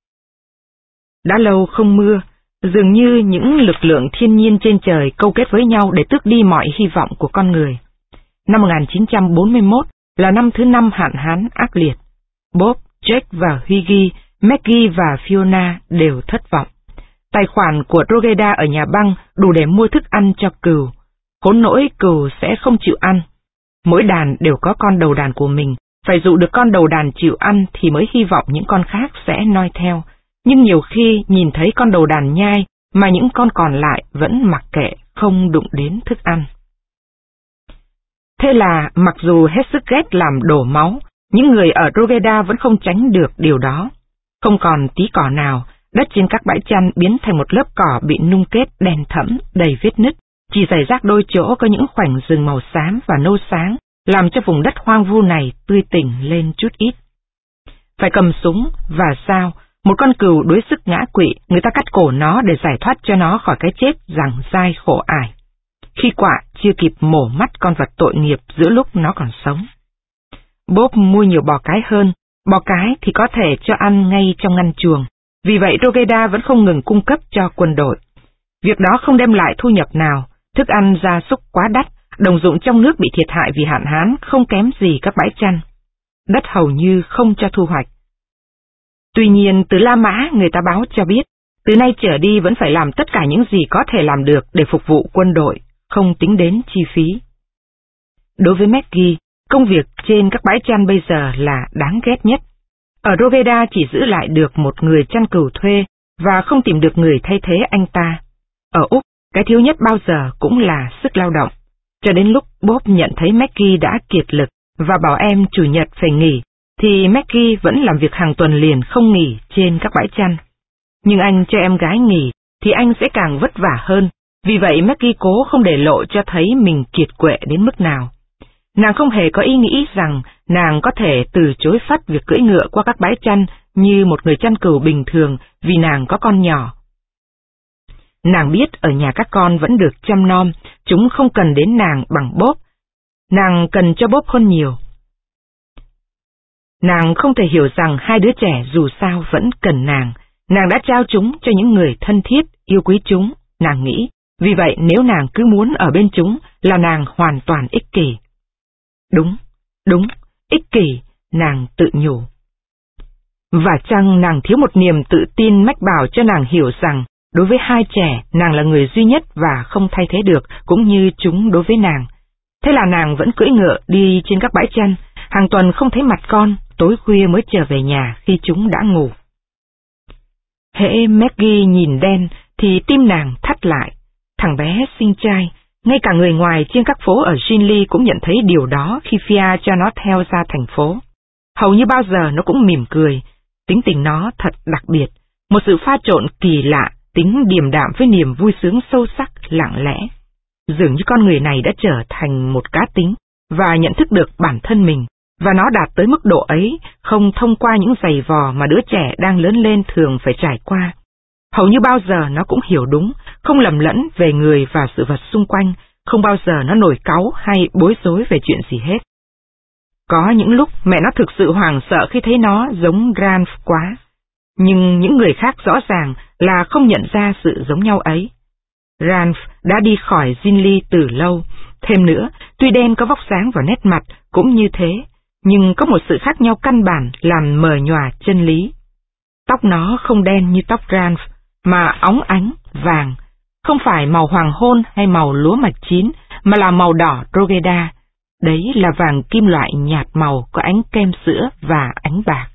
Đã lâu không mưa, dường như những lực lượng thiên nhiên trên trời câu kết với nhau để tước đi mọi hy vọng của con người. Năm 1941 là năm thứ 5 hạn hán ác liệt. Bob, Jack và Hughie, Maggie và Fiona đều thất vọng. Tài khoản của Drogheda ở nhà băng đủ để mua thức ăn cho cừu. Khốn nỗi cừu sẽ không chịu ăn. Mỗi đàn đều có con đầu đàn của mình, phải dụ được con đầu đàn chịu ăn thì mới hy vọng những con khác sẽ noi theo. Nhưng nhiều khi nhìn thấy con đầu đàn nhai mà những con còn lại vẫn mặc kệ, không đụng đến thức ăn. Thế là mặc dù hết sức ghét làm đổ máu, những người ở Drogheda vẫn không tránh được điều đó. Không còn tí cỏ nào, đất trên các bãi chăn biến thành một lớp cỏ bị nung kết đen thẫm, đầy vết nứt, chỉ rải rác đôi chỗ có những khoảnh rừng màu xám và nâu sáng, làm cho vùng đất hoang vu này tươi tỉnh lên chút ít. Phải cầm súng và dao, một con cừu đuối sức ngã quỵ, người ta cắt cổ nó để giải thoát cho nó khỏi cái chết giằng dai khổ ải. Khi quạ chưa kịp mổ mắt con vật tội nghiệp giữa lúc nó còn sống. Bob mua nhiều bò cái hơn, bò cái thì có thể cho ăn ngay trong ngăn chuồng, vì vậy Drogheda vẫn không ngừng cung cấp cho quân đội. Việc đó không đem lại thu nhập nào, thức ăn gia súc quá đắt, đồng ruộng trong nước bị thiệt hại vì hạn hán không kém gì các bãi chăn. Đất hầu như không cho thu hoạch. Tuy nhiên từ La Mã người ta báo cho biết, từ nay trở đi vẫn phải làm tất cả những gì có thể làm được để phục vụ quân đội, không tính đến chi phí. Đối với Maggie, công việc trên các bãi chăn bây giờ là đáng ghét nhất. Ở Drogheda chỉ giữ lại được một người chăn cừu thuê và không tìm được người thay thế anh ta. Ở Úc, cái thiếu nhất bao giờ cũng là sức lao động. Cho đến lúc Bob nhận thấy Maggie đã kiệt lực và bảo em chủ nhật phải nghỉ, thì Maggie vẫn làm việc hàng tuần liền không nghỉ trên các bãi chăn. Nhưng anh cho em gái nghỉ thì anh sẽ càng vất vả hơn, vì vậy Maggie cố không để lộ cho thấy mình kiệt quệ đến mức nào. Nàng không hề có ý nghĩ rằng nàng có thể từ chối phắt việc cưỡi ngựa qua các bãi chăn như một người chăn cừu bình thường vì nàng có con nhỏ. Nàng biết ở nhà các con vẫn được chăm nom, chúng không cần đến nàng bằng Bob. Nàng cần cho Bob hơn nhiều. Nàng không thể hiểu rằng hai đứa trẻ dù sao vẫn cần nàng. Nàng đã trao chúng cho những người thân thiết, yêu quý chúng, nàng nghĩ. Vì vậy nếu nàng cứ muốn ở bên chúng là nàng hoàn toàn ích kỷ. Đúng, ích kỷ, nàng tự nhủ. Và chăng nàng thiếu một niềm tự tin mách bảo cho nàng hiểu rằng, đối với hai trẻ, nàng là người duy nhất và không thay thế được, cũng như chúng đối với nàng. Thế là nàng vẫn cưỡi ngựa đi trên các bãi chăn, hàng tuần không thấy mặt con, tối khuya mới trở về nhà khi chúng đã ngủ. Hễ Maggie nhìn Dan thì tim nàng thắt lại. Thằng bé xinh trai, ngay cả người ngoài trên các phố ở Ginley cũng nhận thấy điều đó khi Fia cho nó theo ra thành phố. Hầu như bao giờ nó cũng mỉm cười, tính tình nó thật đặc biệt, một sự pha trộn kỳ lạ, tính điềm đạm với niềm vui sướng sâu sắc, lặng lẽ. Dường như con người này đã trở thành một cá tính và nhận thức được bản thân mình, và nó đạt tới mức độ ấy không thông qua những giày vò mà đứa trẻ đang lớn lên thường phải trải qua. Hầu như bao giờ nó cũng hiểu đúng, không lầm lẫn về người và sự vật xung quanh, không bao giờ nó nổi cáu hay bối rối về chuyện gì hết. Có những lúc mẹ nó thực sự hoảng sợ khi thấy nó giống Ralph quá, nhưng những người khác rõ ràng là không nhận ra sự giống nhau ấy. Ralph đã đi khỏi Ginley từ lâu, thêm nữa, tuy Dan có vóc dáng và nét mặt cũng như thế, nhưng có một sự khác nhau căn bản làm mờ nhòa chân lý. Tóc nó không đen như tóc Ralph, mà óng ánh, vàng, không phải màu hoàng hôn hay màu lúa mạch chín, mà là màu đỏ Drogheda. Đấy là vàng kim loại nhạt màu có ánh kem sữa và ánh bạc.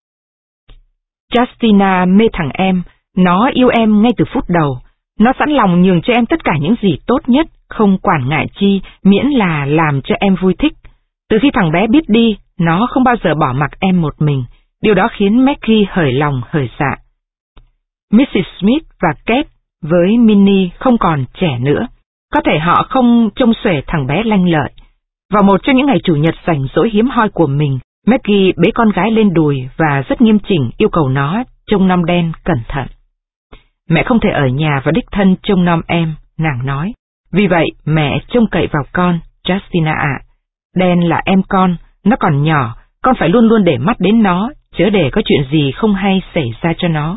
Justina mê thằng em, nó yêu em ngay từ phút đầu. Nó sẵn lòng nhường cho em tất cả những gì tốt nhất, không quản ngại chi, miễn là làm cho em vui thích. Từ khi thằng bé biết đi, nó không bao giờ bỏ mặc em một mình. Điều đó khiến Maggie hởi lòng hởi dạ. Mrs. Smith và Kate với Minnie không còn trẻ nữa. Có thể họ không trông xuể thằng bé lanh lợi. Vào một trong những ngày chủ nhật rảnh rỗi hiếm hoi của mình, Maggie bế con gái lên đùi và rất nghiêm chỉnh yêu cầu nó trông nom Dan cẩn thận. Mẹ không thể ở nhà và đích thân trông nom em, nàng nói. Vì vậy mẹ trông cậy vào con, Justina ạ. Dan là em con, nó còn nhỏ, con phải luôn luôn để mắt đến nó, chớ để có chuyện gì không hay xảy ra cho nó.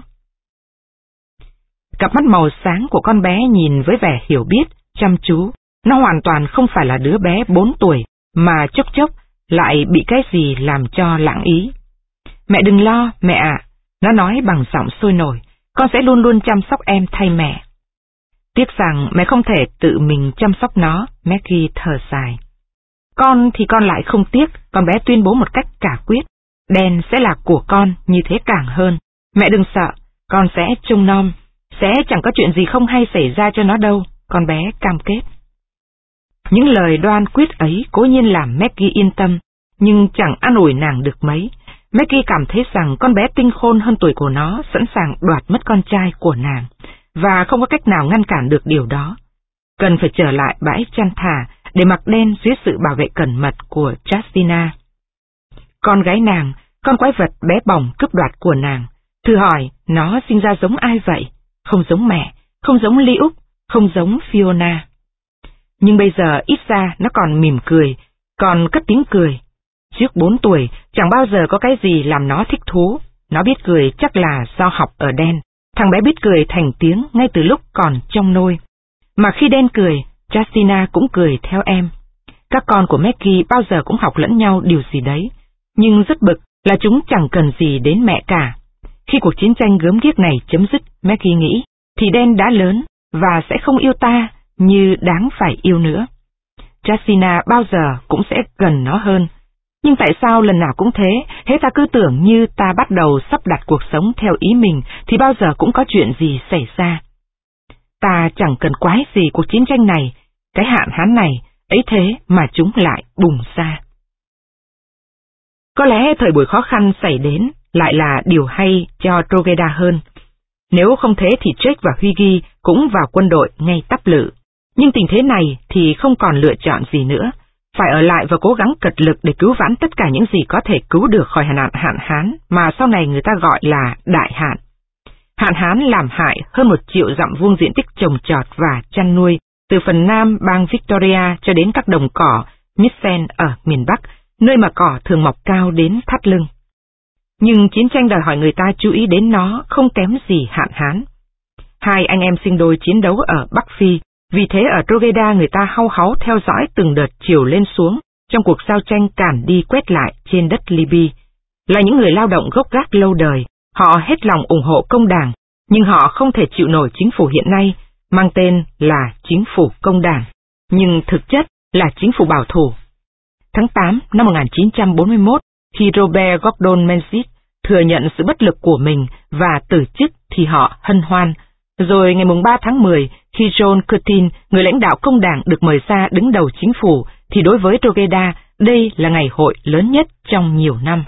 Cặp mắt màu sáng của con bé nhìn với vẻ hiểu biết, chăm chú. Nó hoàn toàn không phải là đứa bé 4 tuổi, mà chốc chốc lại bị cái gì làm cho lãng ý. Mẹ đừng lo, mẹ ạ, nó nói bằng giọng sôi nổi, con sẽ luôn luôn chăm sóc em thay mẹ. Tiếc rằng mẹ không thể tự mình chăm sóc nó, Maggie thở dài. Con thì con lại không tiếc, con bé tuyên bố một cách quả quyết. Dan sẽ là của con, như thế càng hơn. Mẹ đừng sợ, con sẽ trông nom, sẽ chẳng có chuyện gì không hay xảy ra cho nó đâu, con bé cam kết. Những lời đoan quyết ấy cố nhiên làm Maggie yên tâm, nhưng chẳng an ủi nàng được mấy. Maggie cảm thấy rằng con bé tinh khôn hơn tuổi của nó sẵn sàng đoạt mất con trai của nàng, và không có cách nào ngăn cản được điều đó. Cần phải trở lại bãi chăn thả để mặc Dan dưới sự bảo vệ cẩn mật của Justina. Con gái nàng, con quái vật bé bỏng cướp đoạt của nàng, thử hỏi nó sinh ra giống ai vậy? Không giống mẹ, không giống Luke, không giống Fiona. Nhưng bây giờ ít ra nó còn mỉm cười, còn cất tiếng cười. Trước 4 tuổi, chẳng bao giờ có cái gì làm nó thích thú. Nó biết cười chắc là do học ở Dan. Thằng bé biết cười thành tiếng ngay từ lúc còn trong nôi. Mà khi Dan cười, Justina cũng cười theo em. Các con của Maggie bao giờ cũng học lẫn nhau điều gì đấy. Nhưng rất bực là chúng chẳng cần gì đến mẹ cả. Khi cuộc chiến tranh gớm ghiếc này chấm dứt, Maggie nghĩ, thì Dan đã lớn và sẽ không yêu ta như đáng phải yêu nữa. Justina bao giờ cũng sẽ gần nó hơn. Nhưng tại sao lần nào cũng thế, hễ ta cứ tưởng như ta bắt đầu sắp đặt cuộc sống theo ý mình thì bao giờ cũng có chuyện gì xảy ra. Ta chẳng cần quái gì cuộc chiến tranh này, cái hạn hán này, ấy thế mà chúng lại bùng ra. Có lẽ thời buổi khó khăn xảy đến lại là điều hay cho Drogheda hơn. Nếu không thế thì Jake và Hughie cũng vào quân đội ngay tắp lự. Nhưng tình thế này thì không còn lựa chọn gì nữa. Phải ở lại và cố gắng cật lực để cứu vãn tất cả những gì có thể cứu được khỏi hạn hán mà sau này người ta gọi là đại hạn. Hạn hán làm hại hơn 1 triệu dặm vuông diện tích trồng trọt và chăn nuôi, từ phần nam bang Victoria cho đến các đồng cỏ Mitchell ở miền Bắc, nơi mà cỏ thường mọc cao đến thắt lưng. Nhưng chiến tranh đòi hỏi người ta chú ý đến nó không kém gì hạn hán. 2 anh em sinh đôi chiến đấu ở Bắc Phi, vì thế ở Drogheda người ta hau háu theo dõi từng đợt chiều lên xuống trong cuộc giao tranh càn đi quét lại trên đất Libya. Là những người lao động gốc gác lâu đời, họ hết lòng ủng hộ công đảng, nhưng họ không thể chịu nổi chính phủ hiện nay, mang tên là chính phủ công đảng, nhưng thực chất là chính phủ bảo thủ. Tháng 8 năm 1941, khi Robert Gordon Menzies thừa nhận sự bất lực của mình và từ chức thì họ hân hoan. Rồi ngày 3 tháng 10, khi John Curtin, người lãnh đạo công đảng được mời ra đứng đầu chính phủ, thì đối với Drogheda, đây là ngày hội lớn nhất trong nhiều năm.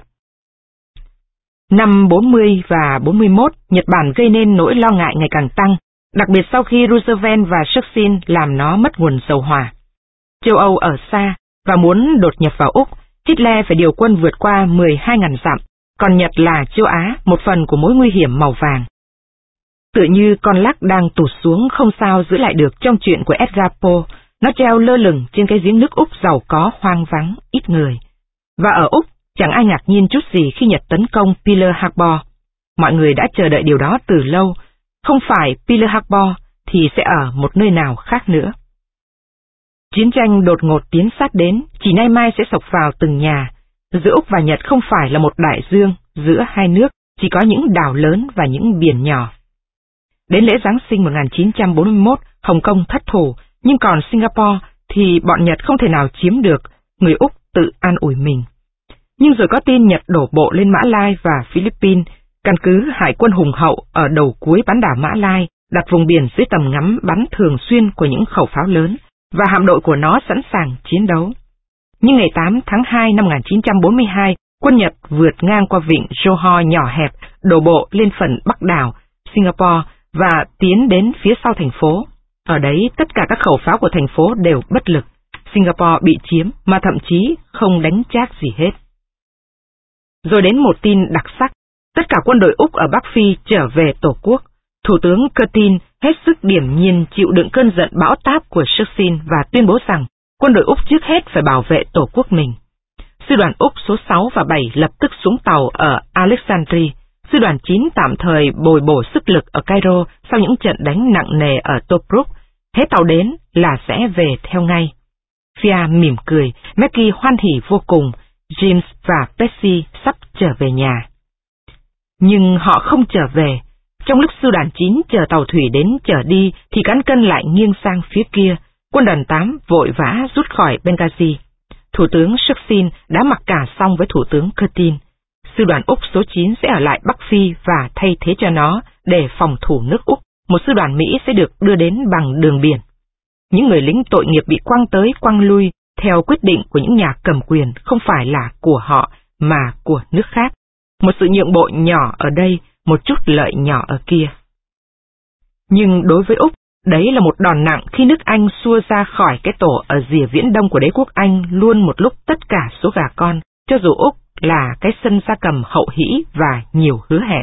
Năm 40 và 41, Nhật Bản gây nên nỗi lo ngại ngày càng tăng, đặc biệt sau khi Roosevelt và Churchill làm nó mất nguồn dầu hỏa. Châu Âu ở xa và muốn đột nhập vào Úc, Hitler phải điều quân vượt qua 12.000 dặm, còn Nhật là châu Á, một phần của mối nguy hiểm màu vàng. Tự như con lắc đang tụt xuống không sao giữ lại được trong chuyện của Edgar Poe, nó treo lơ lửng trên cái giếng nước Úc giàu có hoang vắng, ít người. Và ở Úc, chẳng ai ngạc nhiên chút gì khi Nhật tấn công Pearl Harbor. Mọi người đã chờ đợi điều đó từ lâu, không phải Pearl Harbor thì sẽ ở một nơi nào khác nữa. Chiến tranh đột ngột tiến sát đến, chỉ nay mai sẽ xộc vào từng nhà. Giữa Úc và Nhật không phải là một đại dương, giữa hai nước chỉ có những đảo lớn và những biển nhỏ. Đến lễ Giáng sinh 1941, Hồng Kông thất thủ, nhưng còn Singapore thì bọn Nhật không thể nào chiếm được, người Úc tự an ủi mình. Nhưng rồi có tin Nhật đổ bộ lên Mã Lai và Philippines, căn cứ hải quân hùng hậu ở đầu cuối bán đảo Mã Lai, đặt vùng biển dưới tầm ngắm bắn thường xuyên của những khẩu pháo lớn, và hạm đội của nó sẵn sàng chiến đấu. Nhưng ngày 8 tháng 2 năm 1942, quân Nhật vượt ngang qua vịnh Johor nhỏ hẹp, đổ bộ lên phần bắc đảo, Singapore, và tiến đến phía sau thành phố. Ở đấy, tất cả các khẩu pháo của thành phố đều bất lực. Singapore bị chiếm, mà thậm chí không đánh trác gì hết. Rồi đến một tin đặc sắc, tất cả quân đội Úc ở Bắc Phi trở về Tổ quốc. Thủ tướng Curtin hết sức điềm nhiên chịu đựng cơn giận bão táp của Churchill và tuyên bố rằng quân đội Úc trước hết phải bảo vệ Tổ quốc mình. Sư đoàn Úc số 6 và 7 lập tức xuống tàu ở Alexandria. Sư đoàn 9 tạm thời bồi bổ sức lực ở Cairo sau những trận đánh nặng nề ở Tobruk. Hết tàu đến là sẽ về theo ngay. Fia mỉm cười, Maggie hoan hỉ vô cùng, James và Betsy sắp trở về nhà. Nhưng họ không trở về. Trong lúc sư đoàn 9 chờ tàu thủy đến chở đi thì cán cân lại nghiêng sang phía kia. Quân đoàn 8 vội vã rút khỏi Benghazi. Thủ tướng Churchill đã mặc cả xong với Thủ tướng Curtin. Sư đoàn Úc số 9 sẽ ở lại Bắc Phi và thay thế cho nó để phòng thủ nước Úc. Một sư đoàn Mỹ sẽ được đưa đến bằng đường biển. Những người lính tội nghiệp bị quăng tới quăng lui theo quyết định của những nhà cầm quyền không phải là của họ mà của nước khác. Một sự nhượng bộ nhỏ ở đây, một chút lợi nhỏ ở kia. Nhưng đối với Úc, đấy là một đòn nặng khi nước Anh xua ra khỏi cái tổ ở rìa viễn đông của đế quốc Anh luôn một lúc tất cả số gà con, cho dù Úc là cái sân gia cầm hậu hĩ và nhiều hứa hẹn.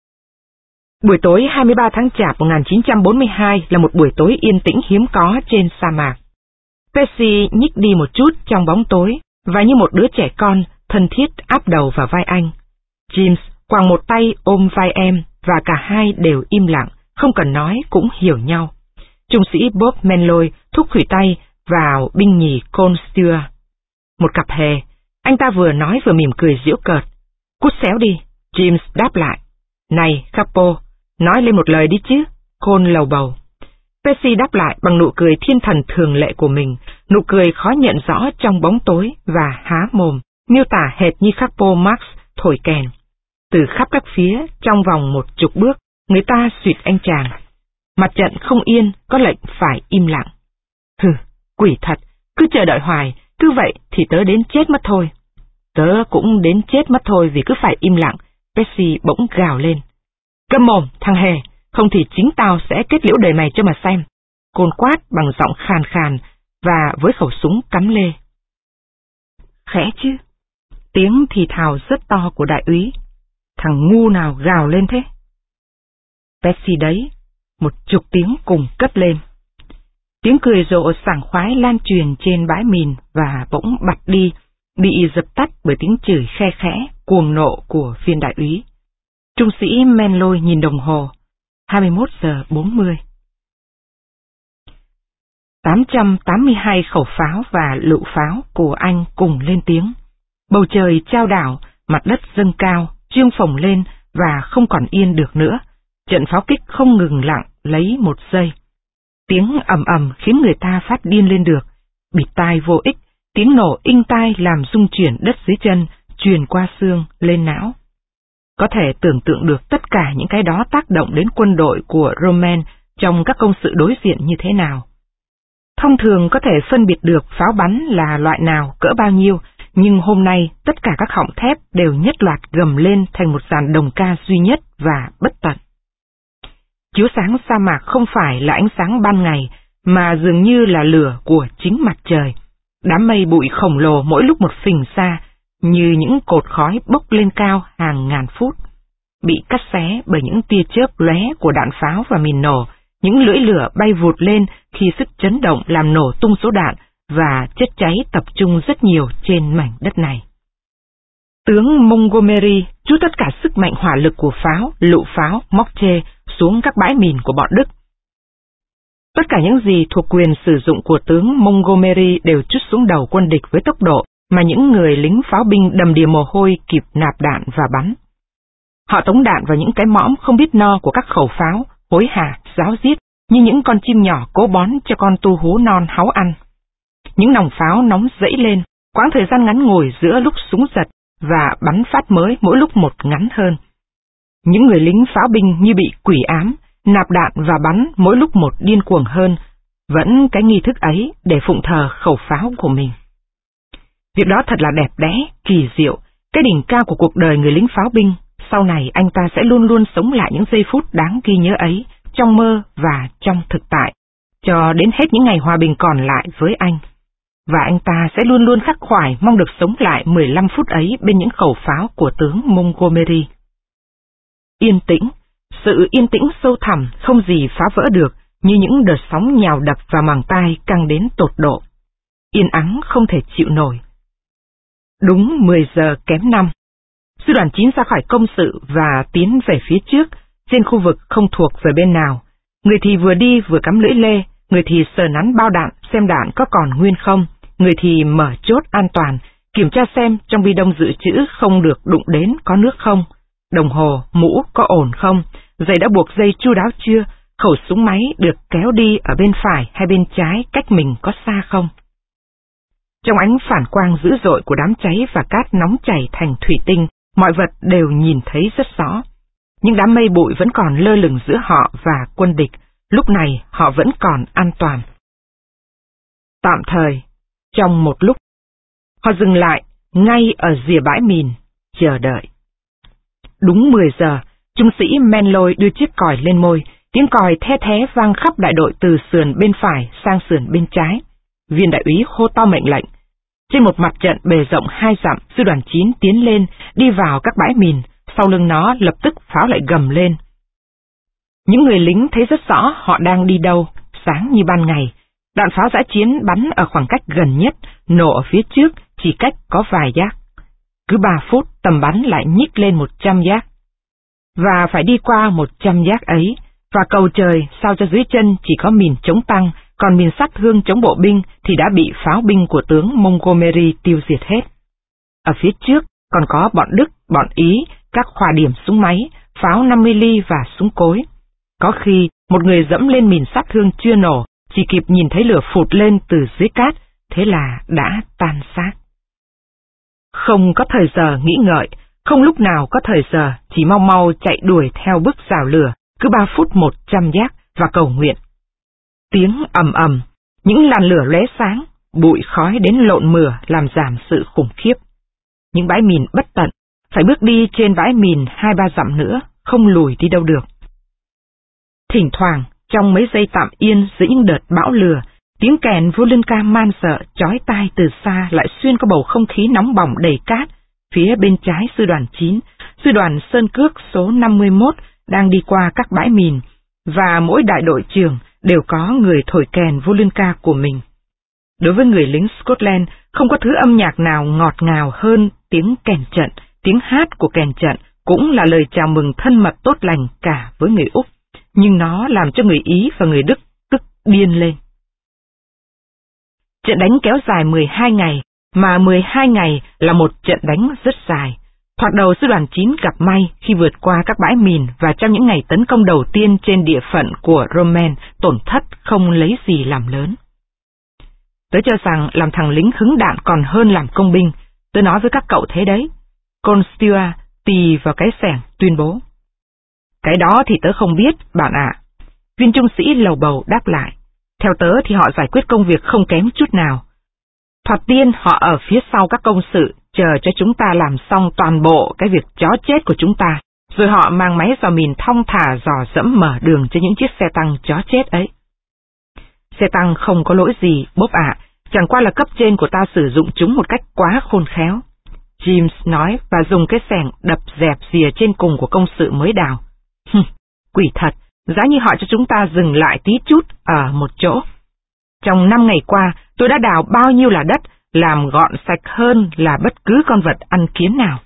Buổi tối 23 tháng Chạp 1942 là một buổi tối yên tĩnh hiếm có trên sa mạc. Percy nhích đi một chút trong bóng tối, và như một đứa trẻ con, thân thiết áp đầu vào vai anh. James quàng một tay ôm vai em, và cả hai đều im lặng, không cần nói cũng hiểu nhau. Trung sĩ Bob Manloy thúc khủy tay vào binh nhì Cole Stewart. Một cặp hề, anh ta vừa nói vừa mỉm cười giễu cợt. Cút xéo đi, James đáp lại. Này, Capo, nói lên một lời đi chứ, Cole lầu bầu. Percy đáp lại bằng nụ cười thiên thần thường lệ của mình, nụ cười khó nhận rõ trong bóng tối và há mồm, miêu tả hệt như Capo Marx thổi kèn. Từ khắp các phía, trong vòng 10 bước, người ta suýt anh chàng. Mặt trận không yên, có lệnh phải im lặng. Hừ, quỷ thật, cứ chờ đợi hoài, cứ vậy thì tớ đến chết mất thôi. Tớ cũng đến chết mất thôi vì cứ phải im lặng, Percy bỗng gào lên. Câm mồm, thằng hề, không thì chính tao sẽ kết liễu đời mày cho mà xem. Côn quát bằng giọng khàn khàn và với khẩu súng cắm lê. Khẽ chứ, tiếng thì thào rất to của đại úy. Thằng ngu nào gào lên thế? Betsy đấy, 10 tiếng cùng cất lên. Tiếng cười rộ sảng khoái lan truyền trên bãi mìn và bỗng bặt đi, bị dập tắt bởi tiếng chửi khe khẽ, cuồng nộ của viên đại úy. Trung sĩ Menloy nhìn đồng hồ, 21:40. 882 khẩu pháo và lựu pháo của anh cùng lên tiếng. Bầu trời chao đảo, mặt đất dâng cao, trương phồng lên và không còn yên được nữa. Trận pháo kích không ngừng lặng lấy 1 giây. Tiếng ầm ầm khiến người ta phát điên lên được, bịt tai vô ích, tiếng nổ inh tai làm rung chuyển đất dưới chân, truyền qua xương lên não. Có thể tưởng tượng được tất cả những cái đó tác động đến quân đội của Rommel trong các công sự đối diện như thế nào. Thông thường có thể phân biệt được pháo bắn là loại nào, cỡ bao nhiêu, nhưng hôm nay tất cả các họng thép đều nhất loạt gầm lên thành một dàn đồng ca duy nhất và bất tận. Chiếu sáng sa mạc không phải là ánh sáng ban ngày, mà dường như là lửa của chính mặt trời. Đám mây bụi khổng lồ mỗi lúc một phình xa, như những cột khói bốc lên cao hàng ngàn phút, bị cắt xé bởi những tia chớp lóe của đạn pháo và mìn nổ. Những lưỡi lửa bay vụt lên khi sức chấn động làm nổ tung số đạn và chất cháy tập trung rất nhiều trên mảnh đất này. Tướng Montgomery trút tất cả sức mạnh hỏa lực của pháo, lựu pháo, Mortier xuống các bãi mìn của bọn Đức. Tất cả những gì thuộc quyền sử dụng của tướng Montgomery đều trút xuống đầu quân địch với tốc độ mà những người lính pháo binh đầm đìa mồ hôi kịp nạp đạn và bắn. Họ tống đạn vào những cái mõm không biết no của các khẩu pháo, hối hả, ráo riết, như những con chim nhỏ cố bón cho con tu hú non háu ăn. Những nòng pháo nóng dẫy lên, quãng thời gian ngắn ngủi giữa lúc súng giật và bắn phát mới mỗi lúc một ngắn hơn. Những người lính pháo binh như bị quỷ ám, nạp đạn và bắn mỗi lúc một điên cuồng hơn, vẫn cái nghi thức ấy để phụng thờ khẩu pháo của mình. Việc đó thật là đẹp đẽ, kỳ diệu, cái đỉnh cao của cuộc đời người lính pháo binh. Sau này anh ta sẽ luôn luôn sống lại những giây phút đáng ghi nhớ ấy, trong mơ và trong thực tại, cho đến hết những ngày hòa bình còn lại với anh. Và anh ta sẽ luôn luôn khắc khoải mong được sống lại 15 phút ấy bên những khẩu pháo của tướng Montgomery. Yên tĩnh, sự yên tĩnh sâu thẳm không gì phá vỡ được, như những đợt sóng nhào đập vào màng tai căng đến tột độ. Yên ắng không thể chịu nổi. Đúng 10 giờ kém 5. Sư đoàn 9 ra khỏi công sự và tiến về phía trước, trên khu vực không thuộc về bên nào. Người thì vừa đi vừa cắm lưỡi lê, người thì sờ nắn bao đạn xem đạn có còn nguyên không, người thì mở chốt an toàn, kiểm tra xem trong bi đông dự trữ không được đụng đến có nước không, đồng hồ, mũ có ổn không, giày đã buộc dây chu đáo chưa, khẩu súng máy được kéo đi ở bên phải hay bên trái cách mình có xa không. Trong ánh phản quang dữ dội của đám cháy và cát nóng chảy thành thủy tinh, mọi vật đều nhìn thấy rất rõ. Những đám mây bụi vẫn còn lơ lửng giữa họ và quân địch, lúc này họ vẫn còn an toàn. Tạm thời, trong một lúc, họ dừng lại ngay ở rìa bãi mìn, chờ đợi. Đúng 10 giờ, trung sĩ Menloy đưa chiếc còi lên môi, tiếng còi the thé vang khắp đại đội từ sườn bên phải sang sườn bên trái. Viên đại úy hô to mệnh lệnh. Trên một mặt trận bề rộng 2 dặm, sư đoàn 9 tiến lên, đi vào các bãi mìn, sau lưng nó lập tức pháo lại gầm lên. Những người lính thấy rất rõ họ đang đi đâu, sáng như ban ngày. Đạn pháo dã chiến bắn ở khoảng cách gần nhất, nổ ở phía trước, chỉ cách có vài giác. Cứ 3 phút tầm bắn lại nhích lên 100 giác. Và phải đi qua 100 giác ấy, và cầu trời sao cho dưới chân chỉ có mìn chống tăng, còn mìn sát thương chống bộ binh thì đã bị pháo binh của tướng Montgomery tiêu diệt hết. Ở phía trước còn có bọn Đức, bọn Ý, các khoa điểm súng máy, pháo 50 ly và súng cối. Có khi một người dẫm lên mìn sát thương chưa nổ, chỉ kịp nhìn thấy lửa phụt lên từ dưới cát, thế là đã tan xác. Không có thời giờ nghĩ ngợi, không lúc nào có thời giờ, chỉ mau mau chạy đuổi theo bước rào lửa, cứ 3 phút 100 giác và cầu nguyện. Tiếng ầm ầm, những làn lửa lóe sáng, bụi khói đến lộn mửa làm giảm sự khủng khiếp. Những bãi mìn bất tận, phải bước đi trên bãi mìn 2-3 dặm nữa, không lùi đi đâu được. Thỉnh thoảng, trong mấy giây tạm yên giữa những đợt bão lửa, tiếng kèn vô lân ca man sợ chói tai từ xa lại xuyên qua bầu không khí nóng bỏng đầy cát. Phía bên trái sư đoàn 9, sư đoàn Sơn Cước số 51 đang đi qua các bãi mìn, và mỗi đại đội trưởng đều có người thổi kèn Volunca của mình. Đối với người lính Scotland, không có thứ âm nhạc nào ngọt ngào hơn tiếng kèn trận, tiếng hát của kèn trận cũng là lời chào mừng thân mật tốt lành cả với người Úc, nhưng nó làm cho người Ý và người Đức tức điên lên. Trận đánh kéo dài 12 ngày, mà 12 ngày là một trận đánh rất dài. Thoạt đầu sư đoàn 9 gặp may khi vượt qua các bãi mìn và trong những ngày tấn công đầu tiên trên địa phận của Roman, tổn thất không lấy gì làm lớn. Tớ cho rằng làm thằng lính hứng đạn còn hơn làm công binh, tớ nói với các cậu thế đấy. Con Stewart tì vào cái xẻng tuyên bố. Cái đó thì tớ không biết, bạn ạ. Viên trung sĩ lầu bầu đáp lại. Theo tớ thì họ giải quyết công việc không kém chút nào. Thoạt tiên họ ở phía sau các công sự, chờ cho chúng ta làm xong toàn bộ cái việc chó chết của chúng ta, rồi họ mang máy dò mìn thong thả dò dẫm mở đường cho những chiếc xe tăng chó chết ấy. Xe tăng không có lỗi gì, bốp ạ, chẳng qua là cấp trên của ta sử dụng chúng một cách quá khôn khéo. James nói và dùng cái xẻng đập dẹp rìa trên cùng của công sự mới đào. Quỷ thật, giá như họ cho chúng ta dừng lại tí chút ở một chỗ. Trong 5 ngày qua, tôi đã đào bao nhiêu là đất, làm gọn sạch hơn là bất cứ con vật ăn kiến nào.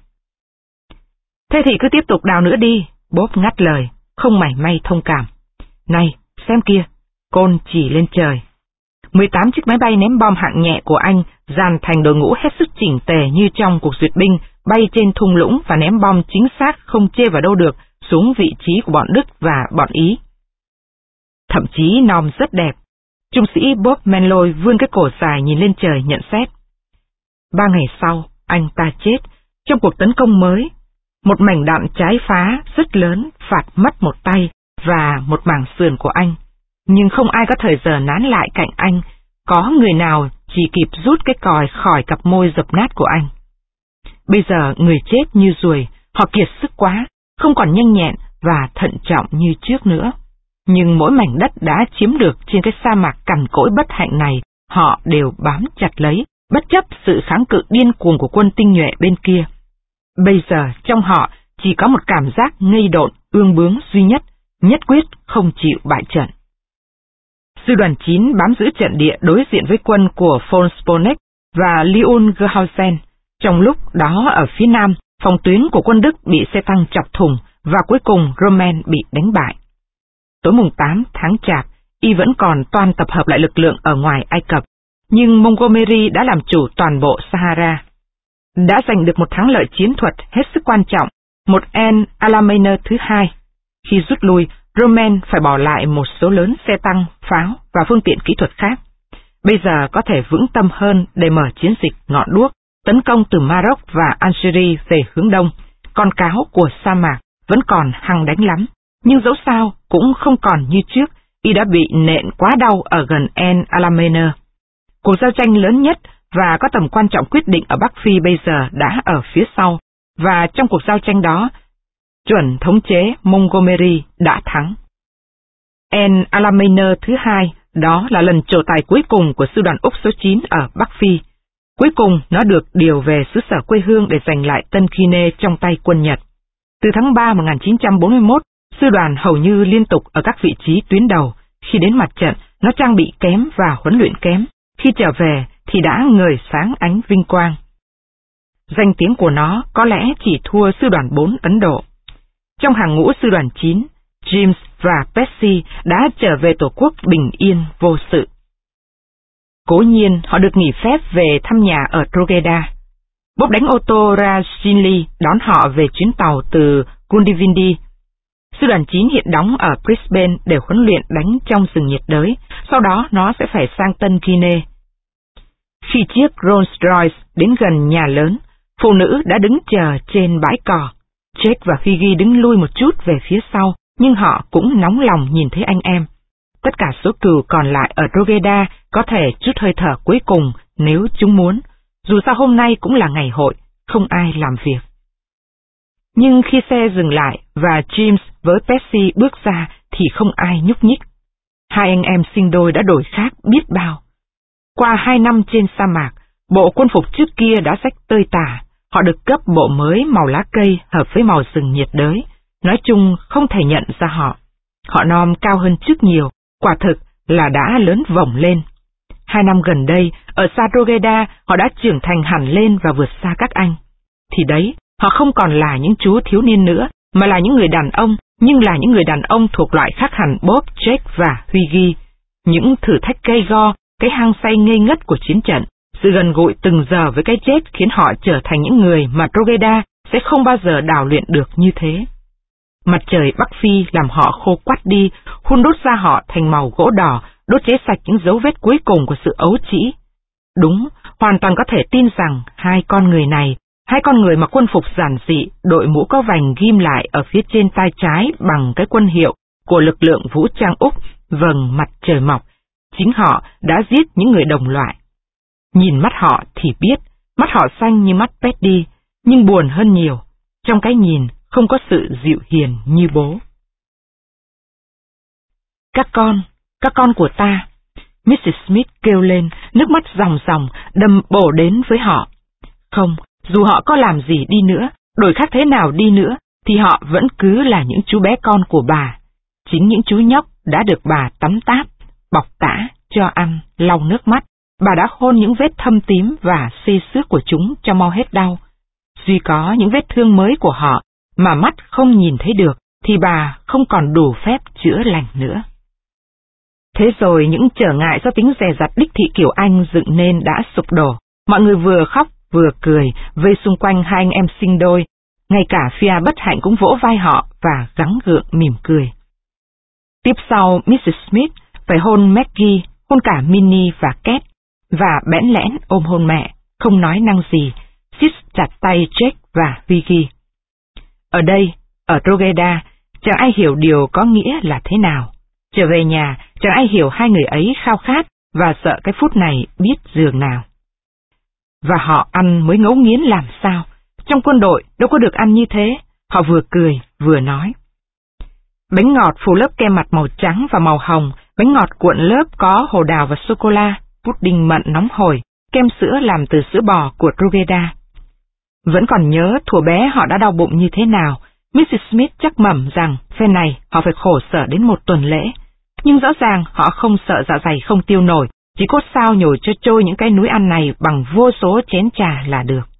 Thế thì cứ tiếp tục đào nữa đi, Bob ngắt lời, không mảy may thông cảm. Này, xem kia, Cole chỉ lên trời. 18 chiếc máy bay ném bom hạng nhẹ của Anh dàn thành đội ngũ hết sức chỉnh tề như trong cuộc duyệt binh, bay trên thung lũng và ném bom chính xác không chê vào đâu được xuống vị trí của bọn Đức và bọn Ý. Thậm chí nom rất đẹp. Trung sĩ Bob Manloy vươn cái cổ dài nhìn lên trời nhận xét. 3 ngày sau, anh ta chết trong cuộc tấn công mới. Một mảnh đạn trái phá rất lớn phạt mất một tay và một mảng sườn của anh. Nhưng không ai có thời giờ nán lại cạnh anh, có người nào chỉ kịp rút cái còi khỏi cặp môi dập nát của anh. Bây giờ người chết như ruồi, họ kiệt sức quá, không còn nhanh nhẹn và thận trọng như trước nữa. Nhưng mỗi mảnh đất đã chiếm được trên cái sa mạc cằn cỗi bất hạnh này, họ đều bám chặt lấy, bất chấp sự kháng cự điên cuồng của quân tinh nhuệ bên kia. Bây giờ trong họ chỉ có một cảm giác ngây độn, ương bướng duy nhất, nhất quyết không chịu bại trận. Sư đoàn 9 bám giữ trận địa đối diện với quân của von Sponeck và Lilienhausen. Trong lúc đó ở phía nam, phòng tuyến của quân Đức bị xe tăng chọc thủng và cuối cùng Roman bị đánh bại. Tối mùng 8 tháng Chạp, y vẫn còn toàn tập hợp lại lực lượng ở ngoài Ai Cập, nhưng Montgomery đã làm chủ toàn bộ Sahara. Đã giành được một thắng lợi chiến thuật hết sức quan trọng, một El Alamein thứ hai. Khi rút lui, Roman phải bỏ lại một số lớn xe tăng, pháo và phương tiện kỹ thuật khác. Bây giờ có thể vững tâm hơn để mở chiến dịch ngọn đuốc, tấn công từ Maroc và Algeria về hướng đông. Con cáo của sa mạc vẫn còn hăng đánh lắm, nhưng dẫu sao cũng không còn như trước, y đã bị nện quá đau ở gần El Alamein. Cuộc giao tranh lớn nhất và có tầm quan trọng quyết định ở Bắc Phi bây giờ đã ở phía sau, và trong cuộc giao tranh đó, chuẩn thống chế Montgomery đã thắng. El Alamein thứ hai, đó là lần trổ tài cuối cùng của sư đoàn Úc số 9 ở Bắc Phi. Cuối cùng nó được điều về xứ sở quê hương để giành lại Tân Guinea trong tay quân Nhật. Từ tháng 3 1941, sư đoàn hầu như liên tục ở các vị trí tuyến đầu. Khi đến mặt trận, nó trang bị kém và huấn luyện kém. Khi trở về thì đã ngời sáng ánh vinh quang. Danh tiếng của nó có lẽ chỉ thua sư đoàn 4 Ấn Độ. Trong hàng ngũ sư đoàn 9, James và Percy đã trở về tổ quốc bình yên vô sự. Cố nhiên họ được nghỉ phép về thăm nhà ở Drogheda. Bob đánh ô tô ra Shinley đón họ về chuyến tàu từ Gundivindi. Sư đoàn 9 hiện đóng ở Brisbane để huấn luyện đánh trong rừng nhiệt đới, sau đó nó sẽ phải sang Tân Guinea. Khi chiếc Rolls-Royce đến gần nhà lớn, phụ nữ đã đứng chờ trên bãi cỏ. Jake và Higgy đứng lui một chút về phía sau, nhưng họ cũng nóng lòng nhìn thấy anh em. Tất cả số cừu còn lại ở Drogheda có thể chút hơi thở cuối cùng nếu chúng muốn, dù sao hôm nay cũng là ngày hội, không ai làm việc. Nhưng khi xe dừng lại và James với Percy bước ra thì không ai nhúc nhích. Hai anh em sinh đôi đã đổi khác biết bao. Qua 2 năm trên sa mạc, bộ quân phục trước kia đã rách tơi tả, họ được cấp bộ mới màu lá cây hợp với màu rừng nhiệt đới. nói chung không thể nhận ra họ. Họ Nom cao hơn trước nhiều, quả thực là đã lớn vổng lên. 2 năm gần đây, ở xa Drogheda, họ đã trưởng thành hẳn lên và vượt xa các anh. Thì đấy, họ không còn là những chú thiếu niên nữa, mà là những người đàn ông, nhưng là những người đàn ông thuộc loại khác hẳn Bob, Jake và Hughie. Những thử thách gây go, cái hăng say ngây ngất của chiến trận, sự gần gũi từng giờ với cái chết khiến họ trở thành những người mà Drogheda sẽ không bao giờ đào luyện được như thế. Mặt trời Bắc Phi làm họ khô quắt đi, hun đốt da họ thành màu gỗ đỏ, đốt cháy sạch những dấu vết cuối cùng của sự ấu trĩ. Đúng, hoàn toàn có thể tin rằng hai con người mặc quân phục giản dị, đội mũ có vành ghim lại ở phía trên tay trái bằng cái quân hiệu của lực lượng vũ trang Úc, vầng mặt trời mọc, chính họ đã giết những người đồng loại. Nhìn mắt họ thì biết, mắt họ xanh như mắt Petty, nhưng buồn hơn nhiều, trong cái nhìn không có sự dịu hiền như bố. Các con của ta, Mrs. Smith kêu lên, nước mắt ròng ròng đâm bổ đến với họ. Không, dù họ có làm gì đi nữa, đổi khác thế nào đi nữa, thì họ vẫn cứ là những chú bé con của bà. Chính những chú nhóc đã được bà tắm táp, bọc tã, cho ăn, lau nước mắt. Bà đã hôn những vết thâm tím và xê xước của chúng cho mau hết đau. Duy có những vết thương mới của họ mà mắt không nhìn thấy được, thì bà không còn đủ phép chữa lành nữa. Thế rồi những trở ngại do tính dè dặt đích thị kiểu Anh dựng nên đã sụp đổ. Mọi người vừa khóc vừa cười, vây xung quanh hai anh em sinh đôi. Ngay cả Fia bất hạnh cũng vỗ vai họ và gắng gượng mỉm cười. Tiếp sau, Mrs. Smith phải hôn Maggie, hôn cả Minnie và Kate, và bẽn lẽn ôm hôn mẹ, không nói năng gì, siết chặt tay Jake và Vicky. Ở đây, ở Drogheda, chẳng ai hiểu điều có nghĩa là thế nào. Trở về nhà, chẳng ai hiểu hai người ấy khao khát và sợ cái phút này biết giường nào. Và họ ăn mới ngấu nghiến làm sao. Trong quân đội đâu có được ăn như thế. Họ vừa cười vừa nói. Bánh ngọt phủ lớp kem mặt màu trắng và màu hồng, bánh ngọt cuộn lớp có hồ đào và sô-cô-la, pudding mận nóng hổi, kem sữa làm từ sữa bò của Drogheda. Vẫn còn nhớ thuở bé họ đã đau bụng như thế nào. Mrs. Smith chắc mẩm rằng phen này họ phải khổ sở đến 1 tuần lễ. Nhưng rõ ràng họ không sợ dạ dày không tiêu nổi, chỉ cốt sao nhồi cho trôi những cái núi ăn này bằng vô số chén trà là được.